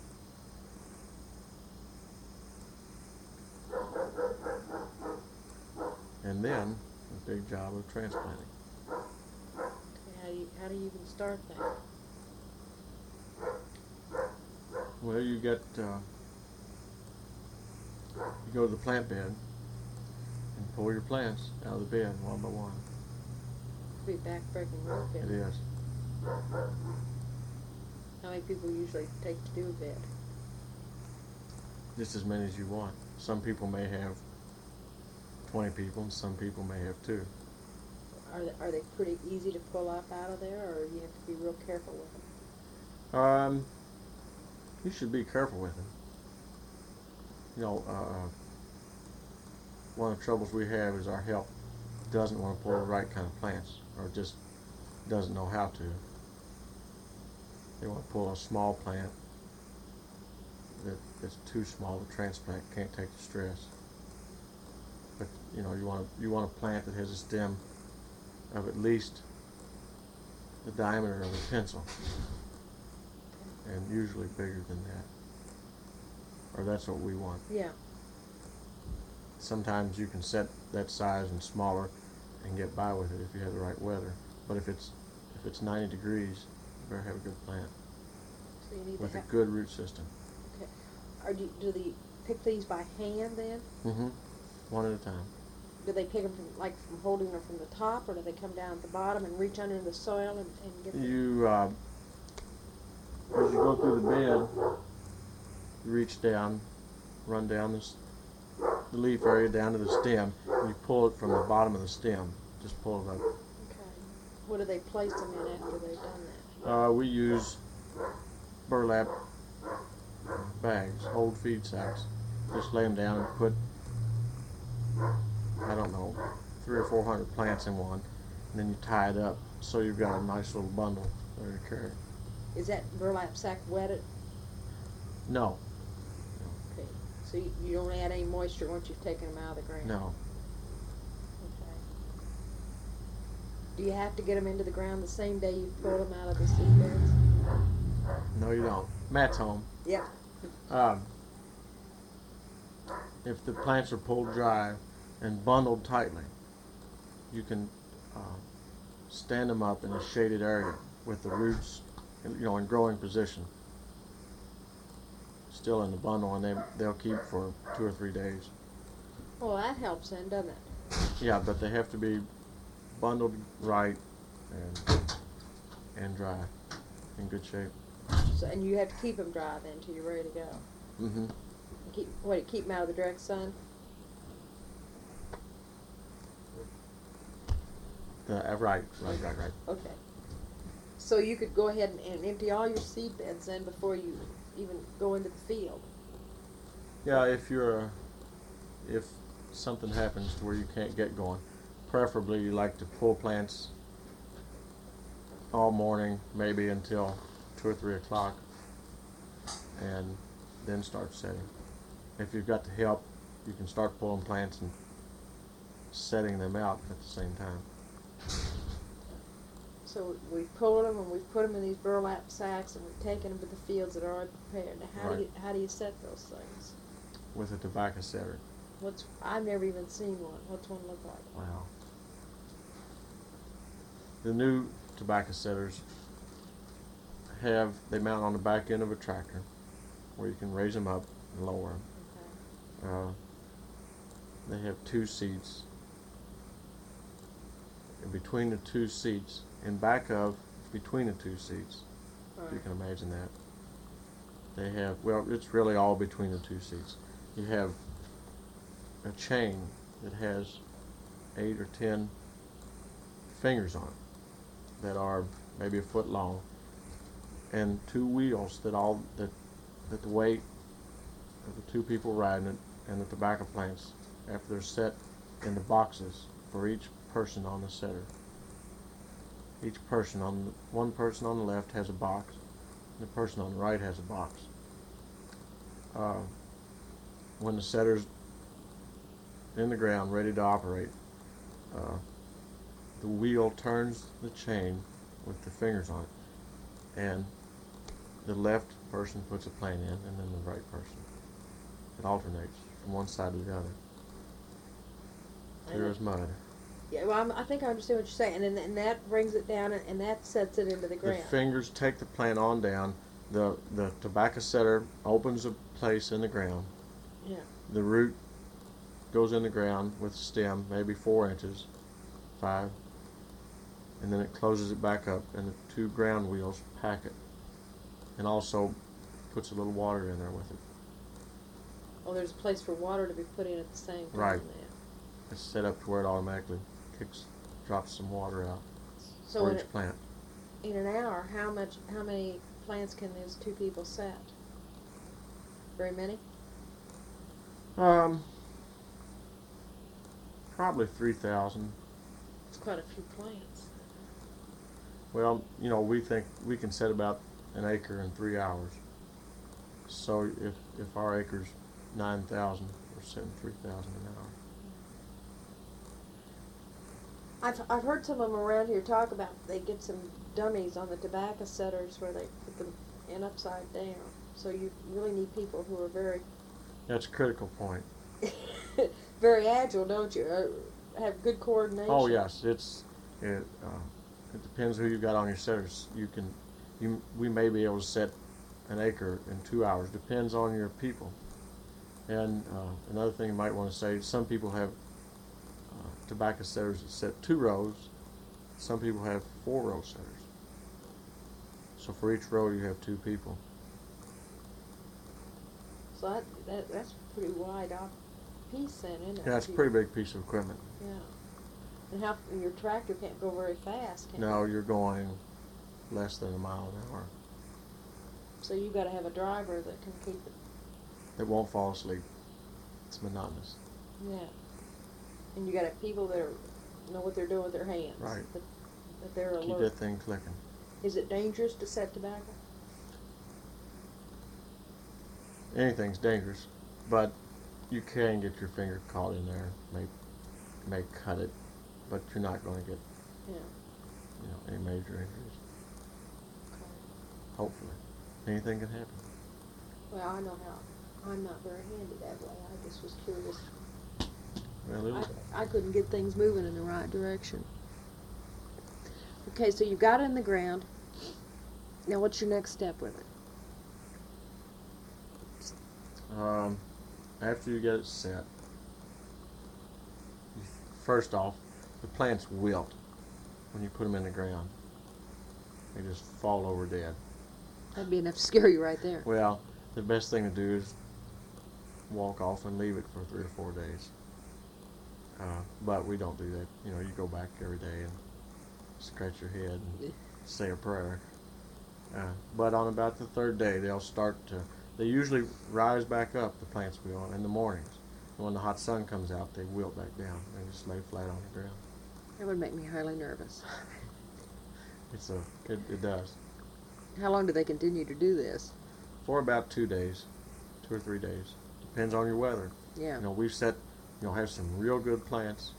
And then the big job of transplanting. Okay, how do you even start that? Well, you go to the plant bed and pull your plants out of the bed one by one. Pretty back-breaking work, It isn't it? is. How many people usually take to do a bed? Just as many as you want. Some people may have 20 people, and some people may have 2. Are they pretty easy to pull up out of there, or you have to be real careful with them? You should be careful with them. One of the troubles we have is our help doesn't want to pull the right kind of plants, or just doesn't know how to. They want to pull a small plant that's too small to transplant, can't take the stress. But you want a plant that has a stem of at least the diameter of a pencil, and usually bigger than that. Or that's what we want. Yeah. Sometimes you can set that size and smaller and get by with it if you have the right weather. But if it's 90 degrees, you better have a good plant So you need with to a good root system. Okay. Do they pick these by hand then? Mm-hmm. One at a time. Do they pick them from holding them from the top, or do they come down at the bottom and reach under the soil and get them? You as you go through the bed, you reach down, run down the leaf area down to the stem, and you pull it from the bottom of the stem. Just pull it up. Okay. What do they place them in after they've done that? We use burlap bags, old feed sacks. Just lay them down and put, I don't know, 300 or 400 plants in one, and then you tie it up so you've got a nice little bundle there to carry. Is that burlap sack wetted? No, Okay. So you don't add any moisture once you've taken them out of the ground? no. Okay. Do you have to get them into the ground the same day you pull them out of the seed beds? No, you don't. Matt's home. Yeah. If the plants are pulled dry and bundled tightly, you can stand them up in a shaded area with the roots, in growing position, still in the bundle, and they'll keep for 2 or 3 days. Well, that helps then, doesn't it? Yeah, but they have to be bundled right and dry, in good shape. So, and you have to keep them dry then till you're ready to go. Mm-hmm. Keep them out of the direct sun? Right. Okay. So you could go ahead and empty all your seed beds then before you even go into the field. Yeah, if something happens to where you can't get going, preferably you like to pull plants all morning, maybe until 2 or 3 o'clock, and then start setting. If you've got the help, you can start pulling plants and setting them out at the same time. So we've pulled them and we've put them in these burlap sacks and we've taken them to the fields that are already prepared. Now, how do you set those things? With a tobacco setter. I've never even seen one. What's one look like? Wow. The new tobacco setters they mount on the back end of a tractor where you can raise them up and lower them. Okay. They have 2 seats. In between the 2 seats, between the 2 seats, if you can imagine that, they have, it's really all between the 2 seats. You have a chain that has 8 or 10 fingers on it that are maybe a foot long, and 2 wheels that the weight of the 2 people riding it and the tobacco plants, after they're set in the boxes for each person on the setter. One person on the left has a box, and the person on the right has a box. When the setter's in the ground ready to operate, the wheel turns the chain with the fingers on it, and the left person puts a plant in, and then the right person. It alternates from one side to the other. Clear as mud. Yeah, well, I think I understand what you're saying, and that brings it down, and that sets it into the ground. The fingers take the plant on down. The tobacco setter opens a place in the ground. Yeah. The root goes in the ground with the stem, maybe 4 inches, 5, and then it closes it back up, and the 2 ground wheels pack it, and also puts a little water in there with it. Oh, there's a place for water to be put in at the same time. Right. Then. It's set up to where it automatically drops some water out So for each plant. In an hour, how many plants can those 2 people set? Very many? Probably 3,000. It's quite a few plants. Well, we think we can set about an acre in 3 hours. So if our acre's 9,000, we're setting 3,000 an hour. I've heard some of them around here talk about they get some dummies on the tobacco setters where they put them in upside down. So you really need people who are very That's a critical point. very agile, don't you? Have good coordination. Oh yes, it depends who you got on your setters. We may be able to set an acre in 2 hours. Depends on your people. And another thing you might want to say: some people have tobacco setters that set 2 rows. Some people have 4-row setters. So for each row, you have 2 people. So that's a pretty wide piece then, isn't it? Yeah, it's a pretty big piece of equipment. Yeah. And your tractor can't go very fast, can No, it? you're going less than a mile an hour. So you got to have a driver that can keep it. It won't fall asleep. It's monotonous. Yeah. And you got to have people that know what they're doing with their hands. Right. That they're alert. Keep that thing clicking. Is it dangerous to set tobacco? Anything's dangerous, but you can get your finger caught in there. May cut it, but you're not going to get any major injuries. Okay. Hopefully, anything can happen. Well, I know how. I'm not very handy that way. I just was curious. Well, I couldn't get things moving in the right direction. Okay, so you got it in the ground. Now, what's your next step with it? After you get it set, first off, the plants wilt when you put them in the ground. They just fall over dead. That'd be enough to scare you right there. Well, the best thing to do is walk off and leave it for 3 or 4 days. But we don't do that. You go back every day and scratch your head and say a prayer. But on about the 3rd day, they usually rise back up, the plants will, in the mornings. And when the hot sun comes out, they wilt back down. They just lay flat on the ground. That would make me highly nervous. It does. How long do they continue to do this? For about 2 days, 2 or 3 days. Depends on your weather. Yeah. We've set, have some real good plants,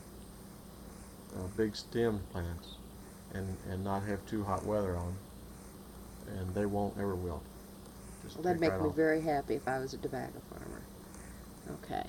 big stem plants, and not have too hot weather on, and they won't ever wilt. Just Well, that'd take make right me off. very happy if I was a tobacco farmer. Okay.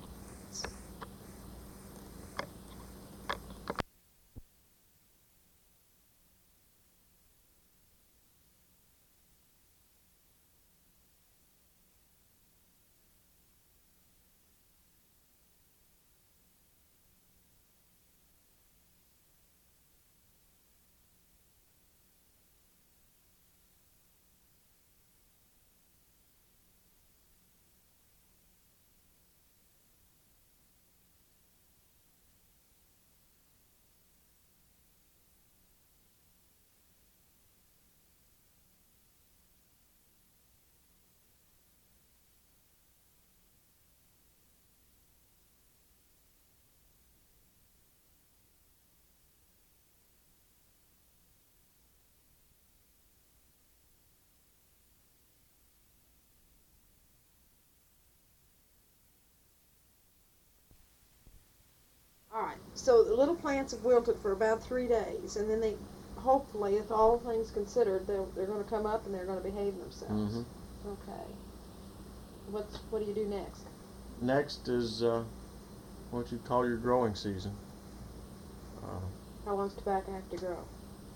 All right. So the little plants have wilted for about 3 days, and then they, hopefully, if all things considered, they're going to come up and they're going to behave themselves. Mm-hmm. Okay. What do you do next? Next is what you call your growing season. How long does tobacco have to grow?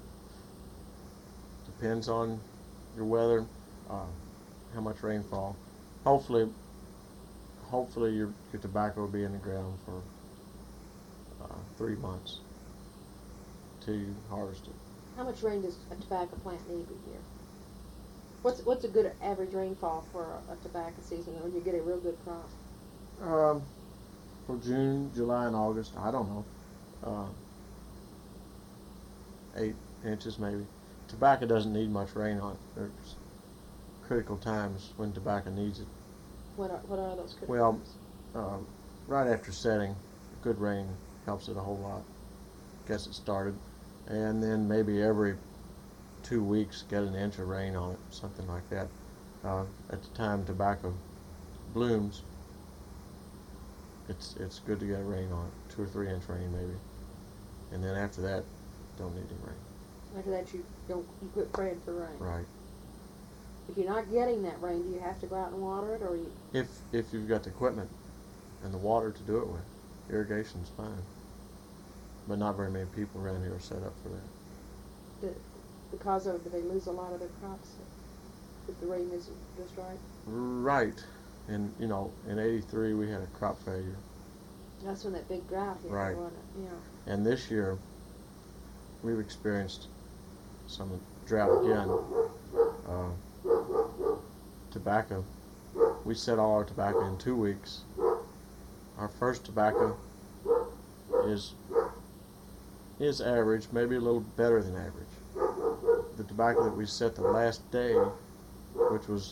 Depends on your weather, how much rainfall. Hopefully, your tobacco will be in the ground for 3 months till you harvest it. How much rain does a tobacco plant need a year? What's a good average rainfall for a tobacco season when you get a real good crop? For June, July, and August, I don't know, 8 inches maybe. Tobacco doesn't need much rain on it. There's critical times when tobacco needs it. What are those critical Well, times? right after setting, good rain helps it a whole lot. Gets it started, and then maybe every 2 weeks get an inch of rain on it, something like that. At the time tobacco blooms, it's good to get rain on it, 2 or 3 inch rain maybe, and then after that, don't need any rain. After that, you quit praying for rain. Right. If you're not getting that rain, do you have to go out and water it, or you? If you've got the equipment and the water to do it with, irrigation's fine. But not very many people around here are set up for that. Because of, do they lose a lot of their crops if the rain isn't just right? Right. And in '83 we had a crop failure. That's when that big drought hit, Right. wasn't it? Yeah. And this year we've experienced some drought again. Tobacco. We set all our tobacco in 2 weeks. Our first tobacco is average, maybe a little better than average. The tobacco that we set the last day, which was,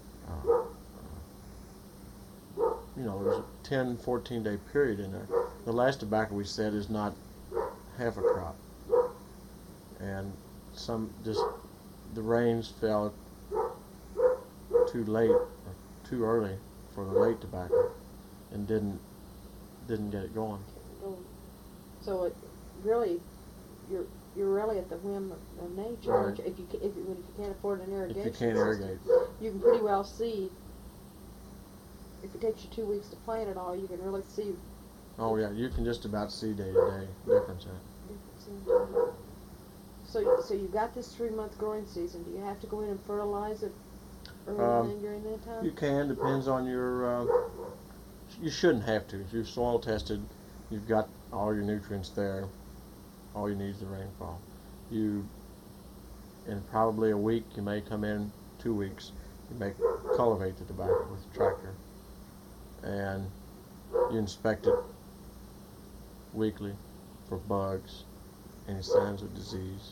there was a 10, 14-day period in there. The last tobacco we set is not half a crop. And the rains fell too late, or too early for the late tobacco, and didn't get it going. So it really, you're really at the whim of nature. Right. If you can't afford an irrigation If you can't irrigate. system, you can pretty well see. If it takes you 2 weeks to plant it all, you can really see. Oh yeah, you can just about see day to day difference in it. So you got this 3-month growing season. Do you have to go in and fertilize it or anything during that time? You can, depends on your. You shouldn't have to. If you're soil tested, you've got all your nutrients there. All you need is the rainfall. In probably a week, you may come in 2 weeks. You may cultivate the tobacco with a tractor, and you inspect it weekly for bugs, any signs of disease.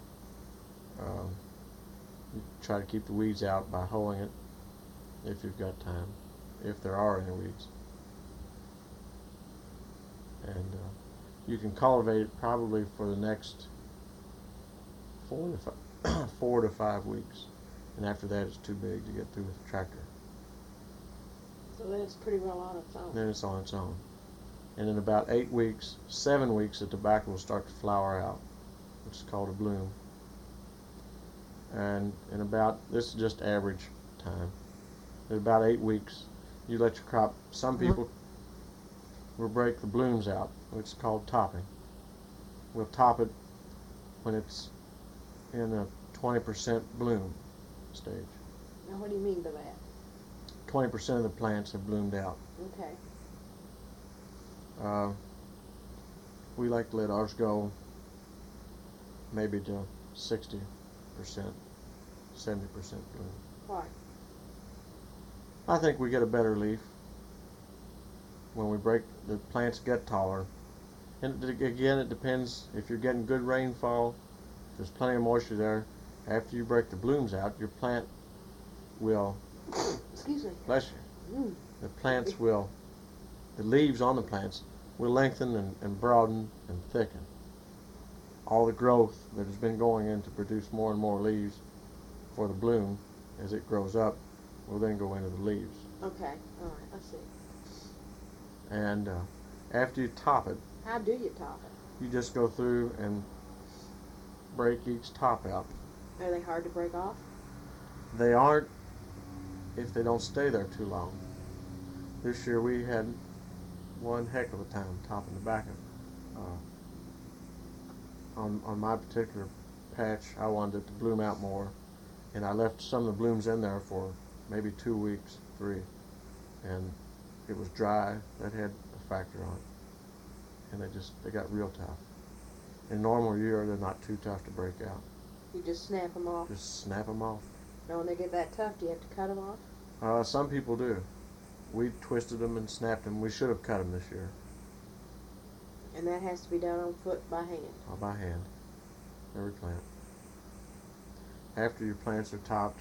You try to keep the weeds out by hoeing it if you've got time, if there are any weeds. And you can cultivate it probably for the next 4 to 5 weeks, and after that it's too big to get through with a tractor. So then it's pretty well on its own. Then it's on its own. And in about 8 weeks, 7 weeks, the tobacco will start to flower out, which is called a bloom. And in about, this is just average time, in about 8 weeks, you let your crop, some people will break the blooms out, which is called topping. We'll top it when it's in a 20% bloom stage. Now what do you mean by that? 20% of the plants have bloomed out. Okay. We like to let ours go maybe to 60%, 70% bloom. Why? I think we get a better leaf when we break, the plants get taller. And again, it depends if you're getting good rainfall, if there's plenty of moisture there. After you break the blooms out, your plant will, Excuse me. bless you, the plants will, the leaves on the plants will lengthen and broaden and thicken. All the growth that has been going in to produce more and more leaves for the bloom, as it grows up, will then go into the leaves. Okay. All right. I see. And after you top it, How do you top it? you just go through and break each top out. Are they hard to break off? They aren't if they don't stay there too long. This year we had one heck of a time topping tobacco. On my particular patch, I wanted it to bloom out more, and I left some of the blooms in there for maybe 2 weeks, 3, and it was dry. That had a factor on it, and they got real tough. In a normal year, they're not too tough to break out. You just snap them off? Just snap them off. Now when they get that tough, do you have to cut them off? Some people do. We twisted them and snapped them. We should have cut them this year. And that has to be done on foot by hand? Or by hand. Every plant. After your plants are topped,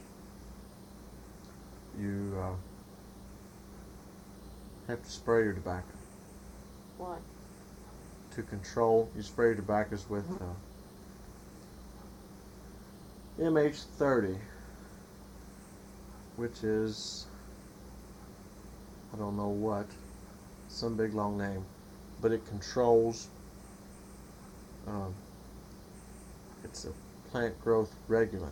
you have to spray your tobacco. Why? To control, you spray your tobaccos with MH30, which is, I don't know what, some big long name, but it controls, it's a plant growth regulant.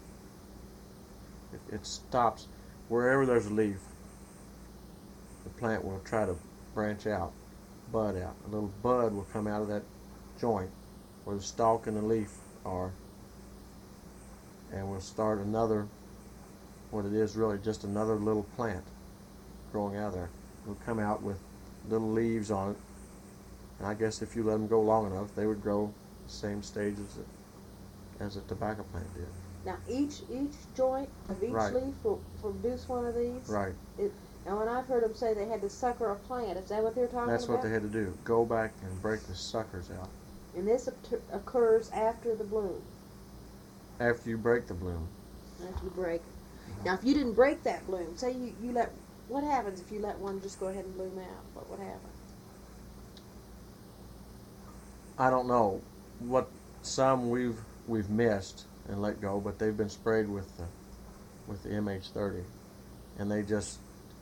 It stops wherever there's a leaf. The plant will try to branch out, bud out. A little bud will come out of that joint where the stalk and the leaf are, and we'll start another, what it is really just another little plant growing out of there. It'll come out with little leaves on it, and I guess if you let them go long enough, they would grow the same stage as a tobacco plant did. Now each joint of each Right. leaf will produce one of these? Right. Now when I've heard them say they had to sucker a plant, is that what they're talking That's about? what they had to do. Go back and break the suckers out. And this occurs after the bloom? After you break the bloom. After you break it. Now if you didn't break that bloom, say you let, what happens if you let one just go ahead and bloom out? What would happen? I don't know what some we've missed and let go, but they've been sprayed with the MH30, and they just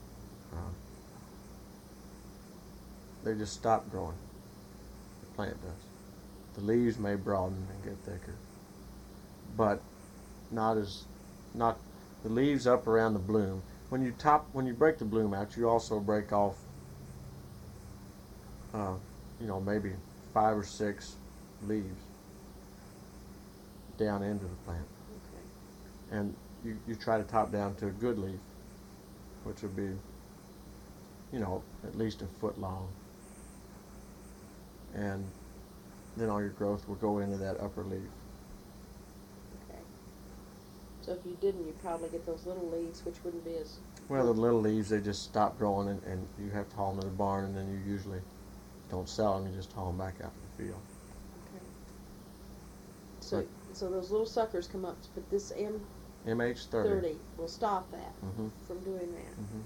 stop growing. The plant does. The leaves may broaden and get thicker, but not the leaves up around the bloom. When you break the bloom out, you also break off maybe 5 or 6 leaves down into the plant. Okay. And you try to top down to a good leaf, which would be, at least a foot long. And then all your growth will go into that upper leaf. Okay. So if you didn't, you'd probably get those little leaves, which wouldn't be as... Well, the little leaves, they just stop growing, and you have to haul them to the barn, and then you usually don't sell them, you just haul them back out to the field. Okay. So those little suckers come up, but this MH30 will stop that from doing that. Mm-hmm.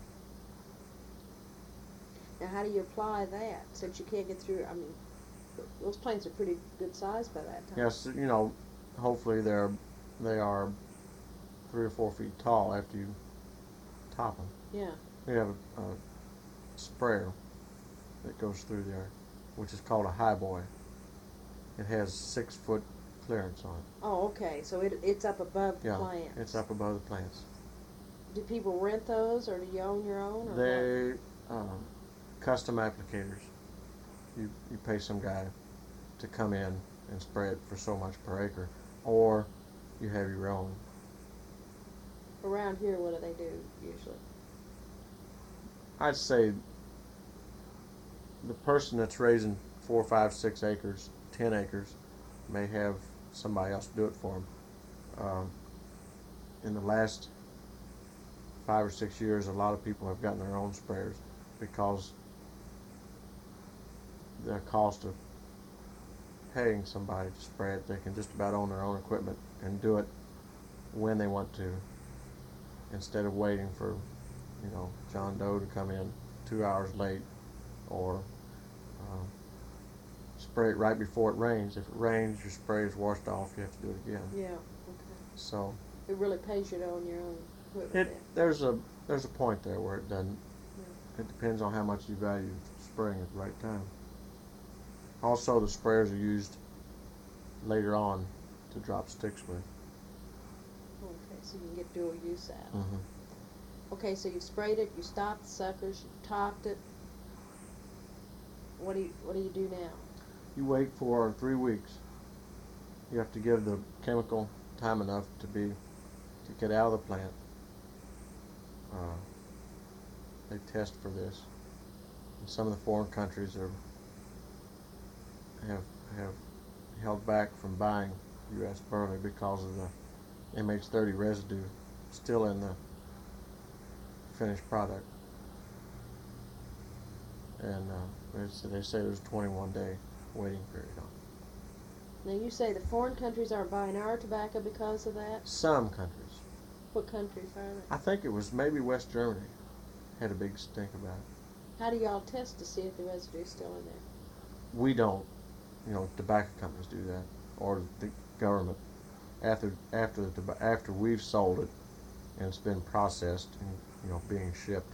Now how do you apply that, since you can't get through, I mean, those plants are pretty good size by that time. Yes, hopefully they are 3 or 4 feet tall after you top them. Yeah. We have a sprayer that goes through there, which is called a high boy. It has 6 foot clearance on it. Oh, okay. So it's up above the Yeah, plants. it's up above the plants. Do people rent those, or do you own your own? Or They custom applicators. You pay some guy to come in and spray it for so much per acre, or you have your own. what? Around here, what do they do usually? I'd say the person that's raising 4, 5, 6 acres, 10 acres, may have somebody else do it for them. In the last 5 or 6 years, a lot of people have gotten their own sprayers because the cost of paying somebody to spray it, they can just about own their own equipment and do it when they want to, instead of waiting for, John Doe to come in 2 hours late, or spray it right before it rains. If it rains, your spray is washed off, you have to do it again. Yeah. Okay. So It really pays you to own your own equipment. there's a point there where it doesn't. Yeah. It depends on how much you value spraying at the right time. Also, the sprayers are used later on to drop sticks with. Okay, so you can get dual use out. Mm-hmm. Okay, so you sprayed it, you stopped the suckers, you topped it. What do you do now? You wait for 3 weeks. You have to give the chemical time enough to get out of the plant. They test for this. And some of the foreign countries have held back from buying U.S. burley because of the MH30 residue still in the finished product. And they say there's a 21-day waiting period on it. Now you say the foreign countries aren't buying our tobacco because of that? Some countries. What countries are they? I think it was maybe West Germany had a big stink about it. How do y'all test to see if the residue is still in there? We don't. Tobacco companies do that, or the government. After we've sold it and it's been processed and being shipped.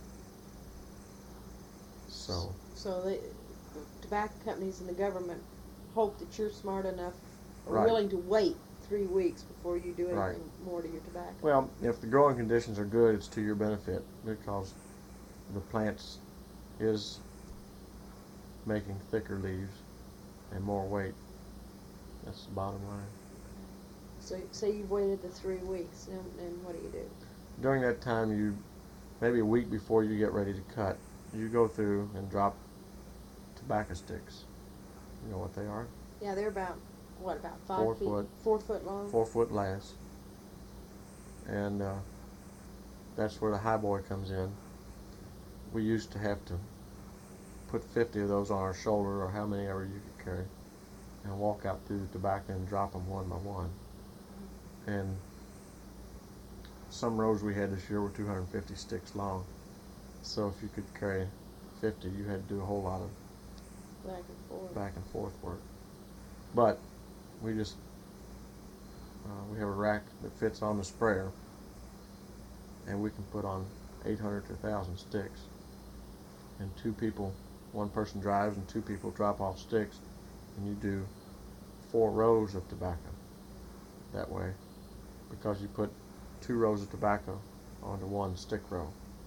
So the tobacco companies and the government hope that you're smart enough or Right. willing to wait 3 weeks before you do anything Right. more to your tobacco. well, if the growing conditions are good, it's to your benefit because the plants is making thicker leaves and more weight. That's the bottom line. So say you've waited the 3 weeks, and what do you do? During that time, maybe a week before you get ready to cut, you go through and drop tobacco sticks. You know what they are? Yeah, they're about 5 4 feet? foot. 4 foot long? 4 foot lasts. And that's where the high boy comes in. We used to have to put 50 of those on our shoulder, or how many ever you could carry, and walk out through the tobacco and drop them one by one. And some rows we had this year were 250 sticks long. So if you could carry 50, you had to do a whole lot of back and forth work. But we just we have a rack that fits on the sprayer, and we can put on 800 to 1,000 sticks. And one person drives and 2 people drop off sticks, and you do 4 rows of tobacco that way, because you put 2 rows of tobacco onto 1 stick row.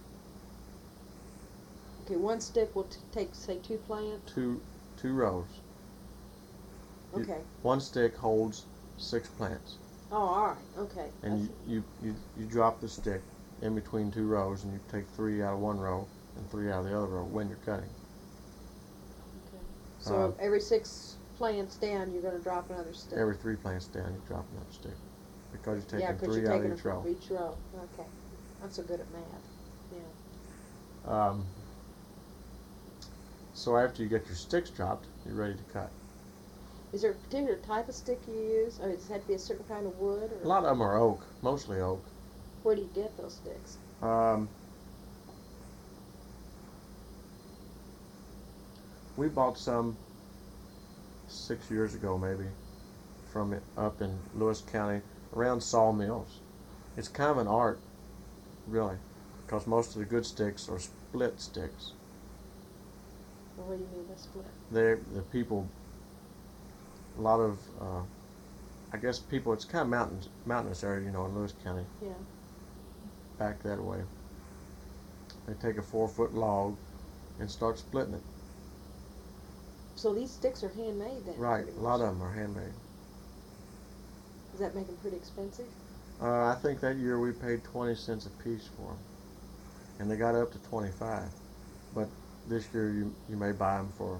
Okay, 1 stick will take, say, 2 plants? Two rows. Okay. 1 stick holds 6 plants. Oh, all right. Okay. And you drop the stick in between 2 rows, and you take 3 out of 1 row and 3 out of the other row when you're cutting. Okay. So every 6 plants down, you're going to drop another stick. Every 3 plants down, you drop another stick, because you're Yeah, taking 'cause 3 you're out taking of them from each row. each row. Okay. I'm so good at math. Yeah. So after you get your sticks dropped, you're ready to cut. Is there a particular type of stick you use? Or does it have to be a certain kind of wood? Or A lot of them are oak, mostly oak. where do you get those sticks? We bought some 6 years ago, maybe, from it up in Lewis County around sawmills. It's kind of an art, really, because most of the good sticks are split sticks. Well, what do you mean by split? The people, a lot of, I guess people, it's kind of mountainous area, in Lewis County, Yeah. back that way. They take a 4-foot log and start splitting it. So these sticks are handmade then? Right, pretty a lot much. of them are handmade. Does that make them pretty expensive? I think that year we paid 20 cents a piece for them, and they got up to 25. But this year you may buy them for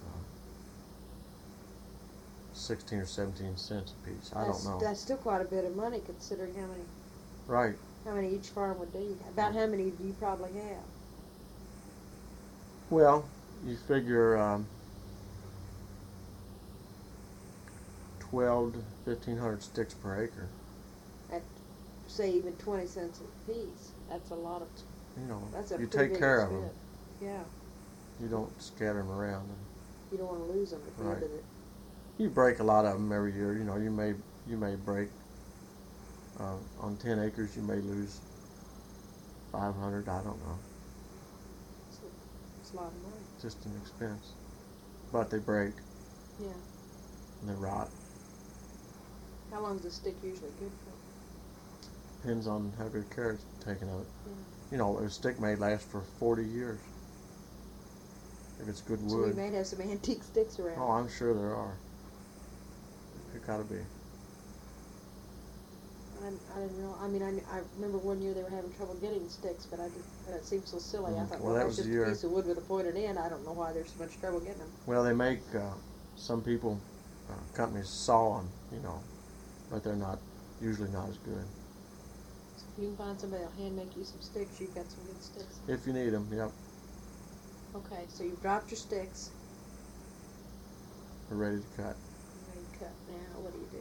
16 or 17 cents a piece. I don't know. That's still quite a bit of money considering Right. how many each farm would do. About how many do you probably have? Well, you figure 12 to 1,500 sticks per acre. At say even 20 cents a piece. That's a lot of. That's a You pretty take big care of them. expense. Yeah. You don't scatter them around. You don't want to lose them at the Right. end of it. You break a lot of them every year. You may break on 10 acres. You may lose 500. I don't know. It's a lot of money. Just an expense. But they break Yeah. and they rot. How long is a stick usually good for? Depends on how good care is taken of it. Yeah. A stick may last for 40 years if it's good So we wood. may have some antique sticks around. Oh, I'm sure there are. There gotta be. I didn't know. I remember one year they were having trouble getting sticks, but it seemed so silly. I thought, Well, well, that that's was just the a year. piece of wood with a pointed end. I don't know why there's so much trouble getting them. Well, they make some people companies saw them, but they're usually not as good. So if you can find somebody that'll hand make you some sticks, you've got some good sticks. If you need them, yep, Okay, so you've dropped your sticks. we're ready to cut. You're ready to cut. Now, what do you do?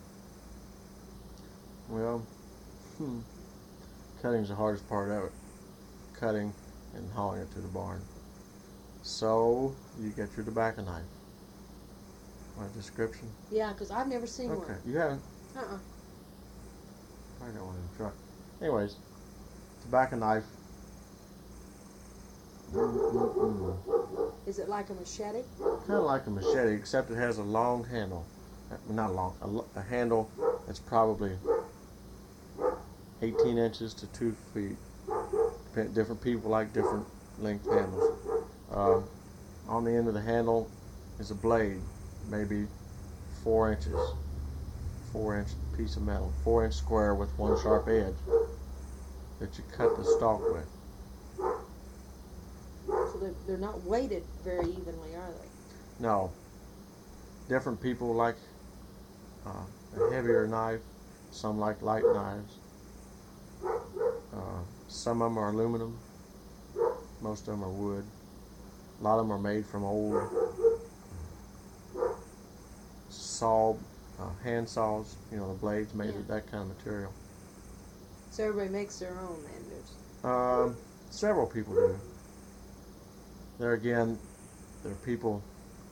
Well, cutting's the hardest part of it. Cutting and hauling it to the barn. So you get your tobacco knife. Want a description? Yeah, because I've never seen Okay, one. you haven't. Uh-uh. I got one in the truck. Anyways, tobacco knife. Is it like a machete? Kind of like a machete, except it has a long handle. Not long, a handle that's probably 18 inches to 2 feet. Different people like different length handles. On the end of the handle is a blade, maybe 4 inches. 4-inch piece of metal, 4-inch square with one sharp edge that you cut the stalk with. So they're not weighted very evenly, are they? No. Different people like a heavier knife. Some like light knives. Some of them are aluminum. Most of them are wood. A lot of them are made from old hand saws. The blades made of that kind of material. So everybody makes their own then. Several people do. There again, there are people,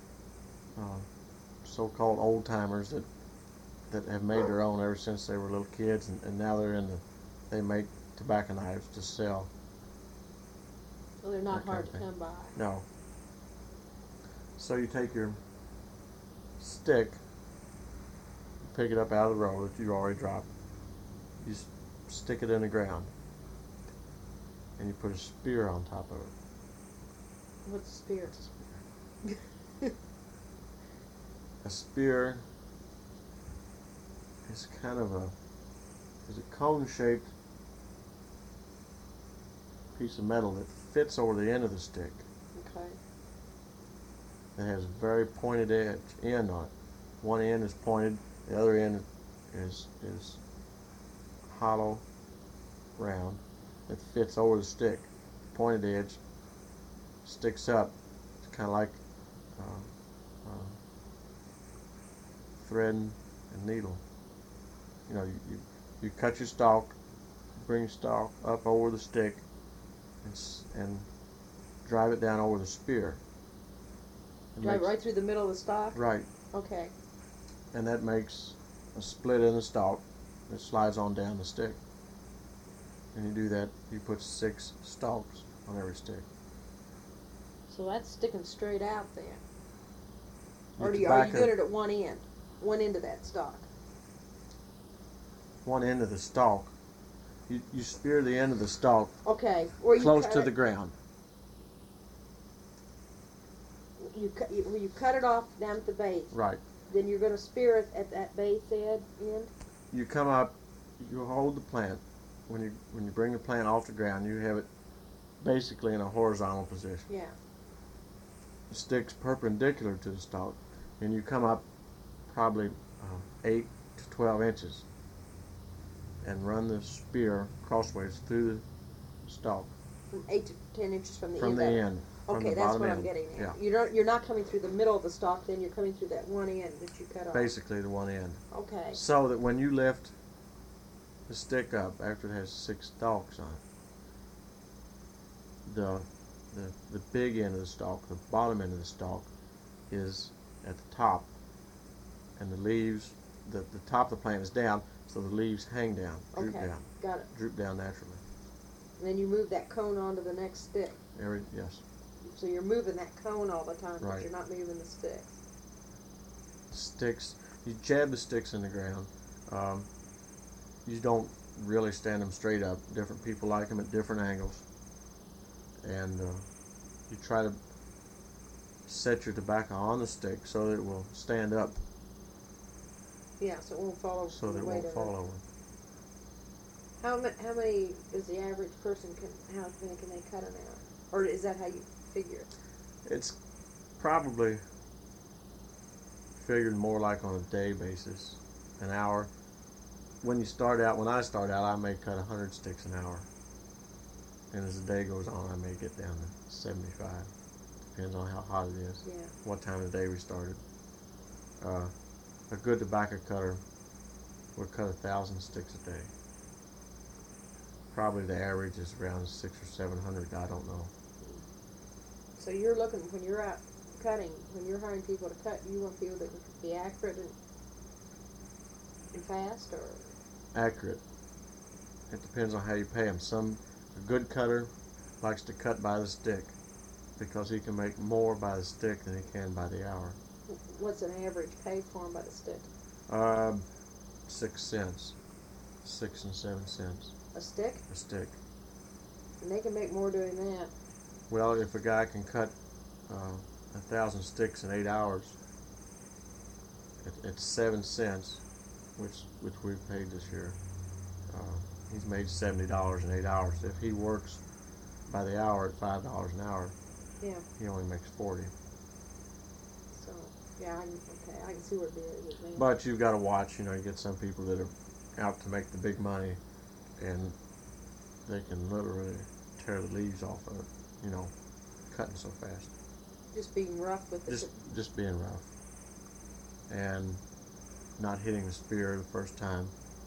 so-called old-timers that have made their own ever since they were little kids, and now they make tobacco knives to sell. So they're not that kind hard of to thing. come by. No. So you take your stick, pick it up out of the road that you already dropped, you stick it in the ground, and you put a spear on top of it. What's a spear? A spear is kind of a cone-shaped piece of metal that fits over the end of the stick. Okay. It has a very pointed end on it. One end is pointed, the other end is hollow, round, that fits over the stick. The pointed edge sticks up. It's kind of like thread and needle. You cut your stalk, bring your stalk up over the stick, and drive it down over the spear. Drive right through the middle of the stalk? Right. Okay. and that makes a split in the stalk that slides on down the stick. And you do that, you put 6 stalks on every stick. So that's sticking straight out then. Your Or are you tobacco- doing it at one end of that stalk? One end of the stalk, you spear the end of the stalk Okay, where you close cut to it, the ground. where you cut it off down at the base. Right. Then you're going to spear it at that base end. You come up, you hold the plant. When you bring the plant off the ground, you have it basically in a horizontal position. Yeah. The stick's perpendicular to the stalk, and you come up probably 8 to 12 inches and run the spear crossways through the stalk. From 8 to 10 inches from the From end the of it. end. From Okay, the that's bottom what end. I'm getting at. Yeah. You're not coming through the middle of the stalk, then you're coming through that one end that you cut off. Basically the one end. Okay. So that when you lift the stick up after it has 6 stalks on it, the big end of the stalk, the bottom end of the stalk, is at the top, and the leaves, the top of the plant is down, so the leaves hang down, droop Okay. down, Got it. droop down naturally. And then you move that cone onto the next stick. Yes. So you're moving that cone all the time, but Right. you're not moving the stick. Sticks, you jab the sticks in the ground. You don't really stand them straight up. Different people like them at different angles. And you try to set your tobacco on the stick so that it will stand up, Yeah, so it won't fall over. so from that the it weight won't of fall it. over. How many is the average person how many can they cut an hour? Or is that how you figure it? It's probably figured more like on a day basis, an hour. When I start out, I may cut 100 sticks an hour. And as the day goes on, I may get down to 75. Depends on how hot it is, Yeah. what time of the day we started. A good tobacco cutter would cut 1,000 sticks a day. Probably the average is around 600 or 700. I don't know. So you're looking, when you're out cutting, when you're hiring people to cut, you want people that can be accurate and fast, or? Accurate. It depends on how you pay them. A good cutter likes to cut by the stick because he can make more by the stick than he can by the hour. What's an average pay for them by the stick? 6 cents. 6 and 7 cents A stick? a stick. And they can make more doing that. Well, if a guy can cut 1,000 sticks in 8 hours at 7 cents, which we've paid this year, he's made $70 in 8 hours. If he works by the hour at $5 an hour, Yeah. he only makes 40. So, yeah, I can see where it is. Man. But you've got to watch. You get some people that are out to make the big money, and they can literally tear the leaves off of it. Cutting so fast. Just being rough with the Just being rough, and not hitting the spear the first time.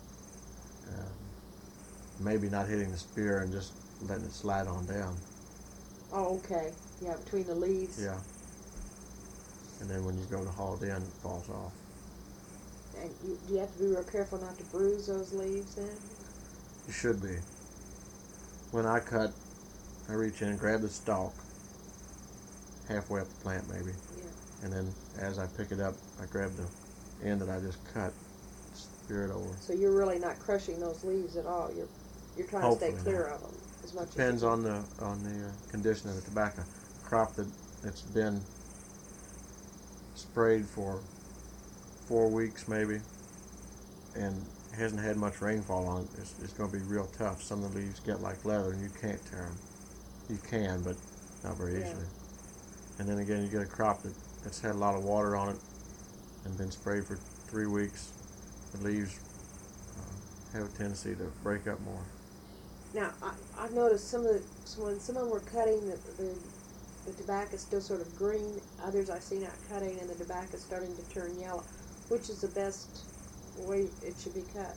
Maybe not hitting the spear and just letting it slide on down. Oh, okay. Yeah, between the leaves. Yeah. And then when you go to haul it in, it falls off. And do you have to be real careful not to bruise those leaves then? You should be. When I cut, I reach in and grab the stalk, halfway up the plant maybe. Yeah. And then as I pick it up, I grab the end that I just cut, spear it over. So you're really not crushing those leaves at all. You're trying to stay Hopefully clear not. of them as much Depends as you on the condition of the tobacco. Crop that's been sprayed for 4 weeks maybe, and hasn't had much rainfall on it, it's going to be real tough. Some of the leaves get like leather, and you can't tear them. You can, but not very Yeah. easily. And then again, you get a crop that's had a lot of water on it and been sprayed for 3 weeks. The leaves have a tendency to break up more. Now, I've noticed when some of them were cutting, the tobacco is still sort of green. Others I've seen out cutting and the tobacco is starting to turn yellow. Which is the best way it should be cut?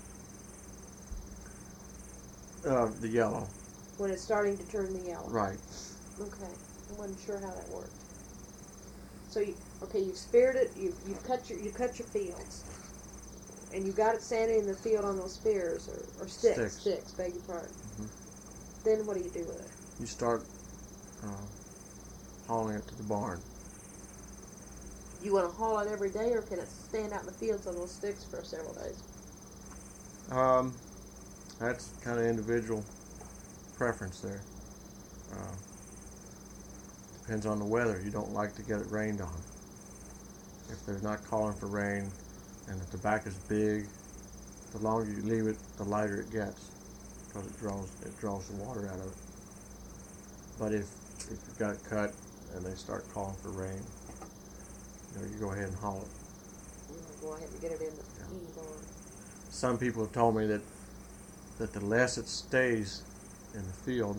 The yellow. When it's starting to turn the yellow. Right. Okay. I wasn't sure how that worked. So Okay, you've speared it. You cut your fields, and you got it standing in the field on those spears or sticks. Sticks. Beg your pardon. Then what do you do with it? You start hauling it to the barn. You want to haul it every day, or can it stand out in the fields on those sticks for several days? That's kind of individual preference there. Depends on the weather. You don't like to get it rained on. If they're not calling for rain and the tobacco's big, the longer you leave it, the lighter it gets, because it draws the water out of it. But if you've got it cut and they start calling for rain, you go ahead and haul it. You want to go ahead and get it in the barn. Some people have told me that the less it stays in the field,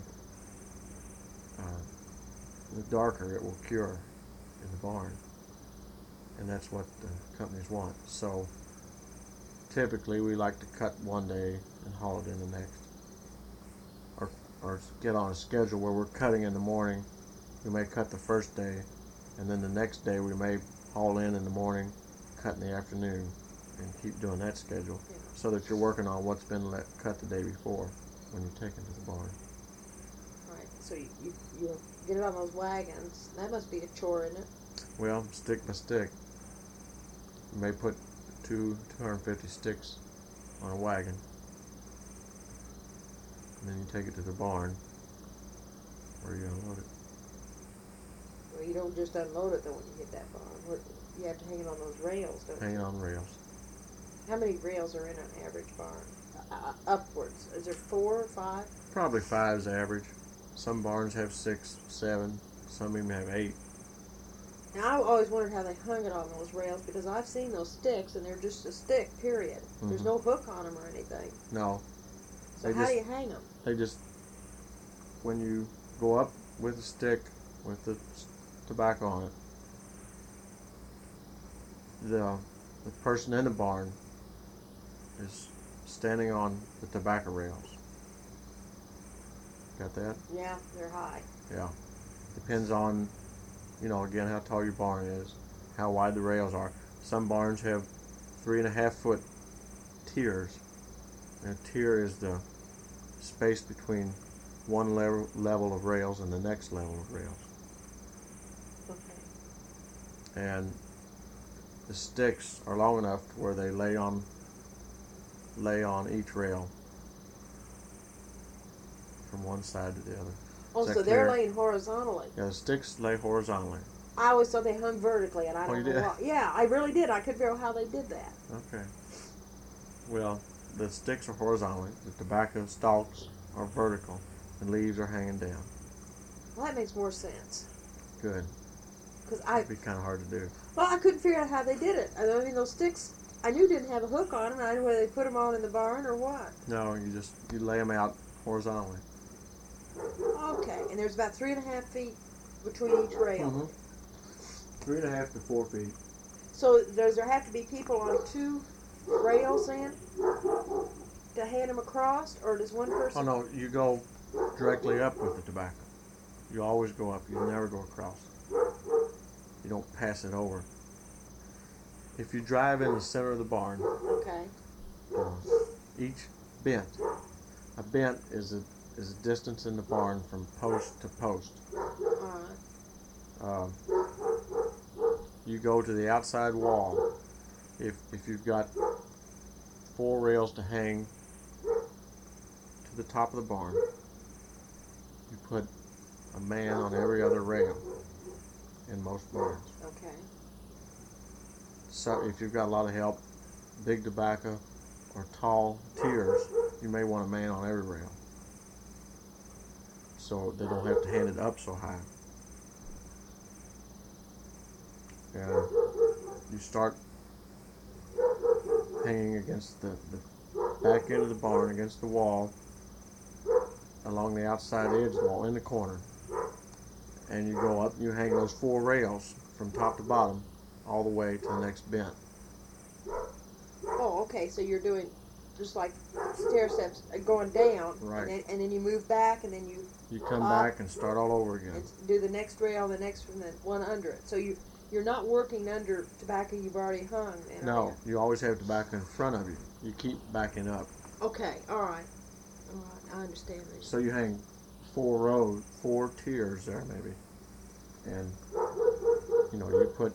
the darker it will cure in the barn. And that's what the companies want. So typically we like to cut one day and haul it in the next. Or get on a schedule where we're cutting in the morning. We may cut the first day, and then the next day we may haul in the morning, cut in the afternoon, and keep doing that schedule, so that you're working on what's been cut the day before when you take it to the barn. Right. So you get it on those wagons. That must be a chore, isn't it? Well, stick by stick. You may put 250 sticks on a wagon, and then you take it to the barn where you unload it. Well, you don't just unload it though when you hit that barn. You have to hang it on those rails, don't you? Hang it on rails. How many rails are in an average barn? Upwards. Is there 4 or 5? Probably 5 is average. Some barns have 6, 7. Some even have 8. Now, I've always wondered how they hung it on those rails, because I've seen those sticks and they're just a stick, period. There's no hook on them or anything. No. So how do you hang them? They just, when you go up with a stick with the tobacco on it, the person in the barn is standing on the tobacco rails. Got that? Yeah, they're high. Yeah. Depends on, again, how tall your barn is, how wide the rails are. Some barns have 3.5 foot tiers. And a tier is the space between one level of rails and the next level of rails. Okay. And the sticks are long enough to where they lay on each rail from one side to the other. Oh, so they're laying horizontally. Yeah, the sticks lay horizontally. I always thought they hung vertically, and I don't know did? why. Yeah, I really did. I couldn't figure out how they did that. Okay. Well, the sticks are horizontally. The tobacco stalks are vertical. The leaves are hanging down. Well, that makes more sense. Good. Because It'd be kind of hard to do. Well, I couldn't figure out how they did it. I mean, those sticks, I knew didn't have a hook on them. I didn't know whether they put them on in the barn or what. No, you lay them out horizontally. Okay, and there's about 3.5 feet between each rail. 3.5 to 4 feet. So does there have to be people on 2 rails then to hand them across, or does one person? Oh no, you go directly up with the tobacco. You always go up. You never go across. You don't pass it over. If you drive in the center of the barn, okay, each bent. A bent is a distance in the barn from post to post. All right. You go to the outside wall. If you've got 4 rails to hang to the top of the barn, you put a man on every other rail in most barns. Okay. So if you've got a lot of help, big tobacco or tall tiers, you may want a man on every rail, so they don't have to hand it up so high. And you start hanging against the back end of the barn, against the wall, along the outside edge of the wall, in the corner. And you go up and you hang those 4 rails from top to bottom all the way to the next bent. Oh, okay, so you're doing just like stair steps going down, Right. and then you move back, and then you come back and start all over again. And do the next rail, the next, and then one under it. So you're you're not working under tobacco you've already hung. Then, are No, you always have tobacco in front of you. You keep backing up. you? Okay. All right. All right. I understand this. So you hang 4 tiers there maybe. And, you put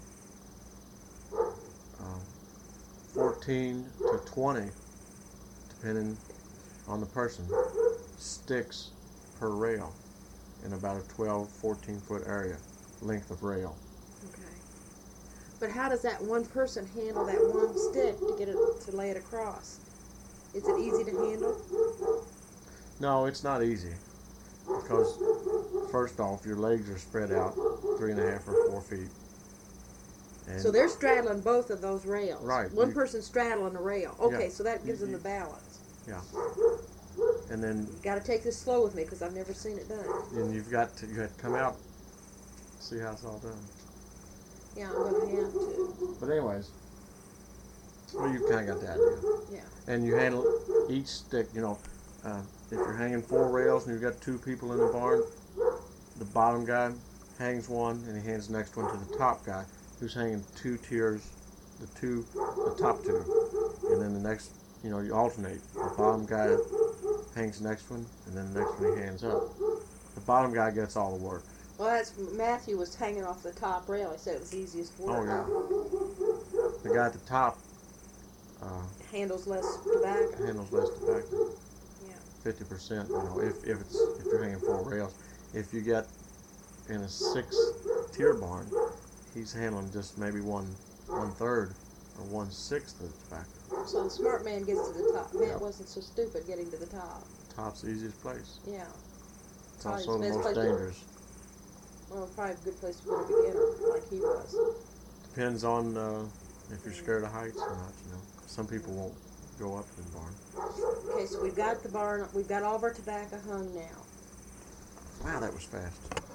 14 to 20, depending on the person, sticks per rail in about a 12, 14-foot area, length of rail. Okay. But how does that one person handle that one stick to get it to lay it across? Is it easy to handle? No, it's not easy because first off, your legs are spread out 3.5 or 4 feet. And So they're straddling both of those rails. Right. One person's straddling a rail. Okay, Yeah. so that gives them the balance. Yeah. And then You got to take this slow with me because I've never seen it done. you have to come out, see how it's all done. Yeah, I'm going to have to. But anyways, well, you kind of got the idea. Yeah. And you handle each stick. If you're hanging 4 rails and you've got 2 people in the barn, the bottom guy hangs one and he hands the next one to the top guy, who's hanging 2 tiers, the top 2, and then the next, you alternate. The bottom guy hangs the next one, and then the next one he hands up. The bottom guy gets all the work. Well, that's Matthew was hanging off the top rail. He said it was the easiest work. Oh yeah. The guy at the top Handles less tobacco. handles less tobacco. Yeah. 50%. If you're hanging 4 rails. If you get in a 6-tier barn, he's handling just maybe 1/3 or 1/6 of the tobacco. So the smart man gets to the top. Matt wasn't so stupid getting to the top. Top's the easiest place. Yeah. It's Probably also the the best most place to- dangerous. Well, probably a good place to put a beginner like he was. Depends on if you're scared of heights or not. Some people won't go up in the barn. Okay, so we've got the barn. We've got all of our tobacco hung now. Wow, that was fast.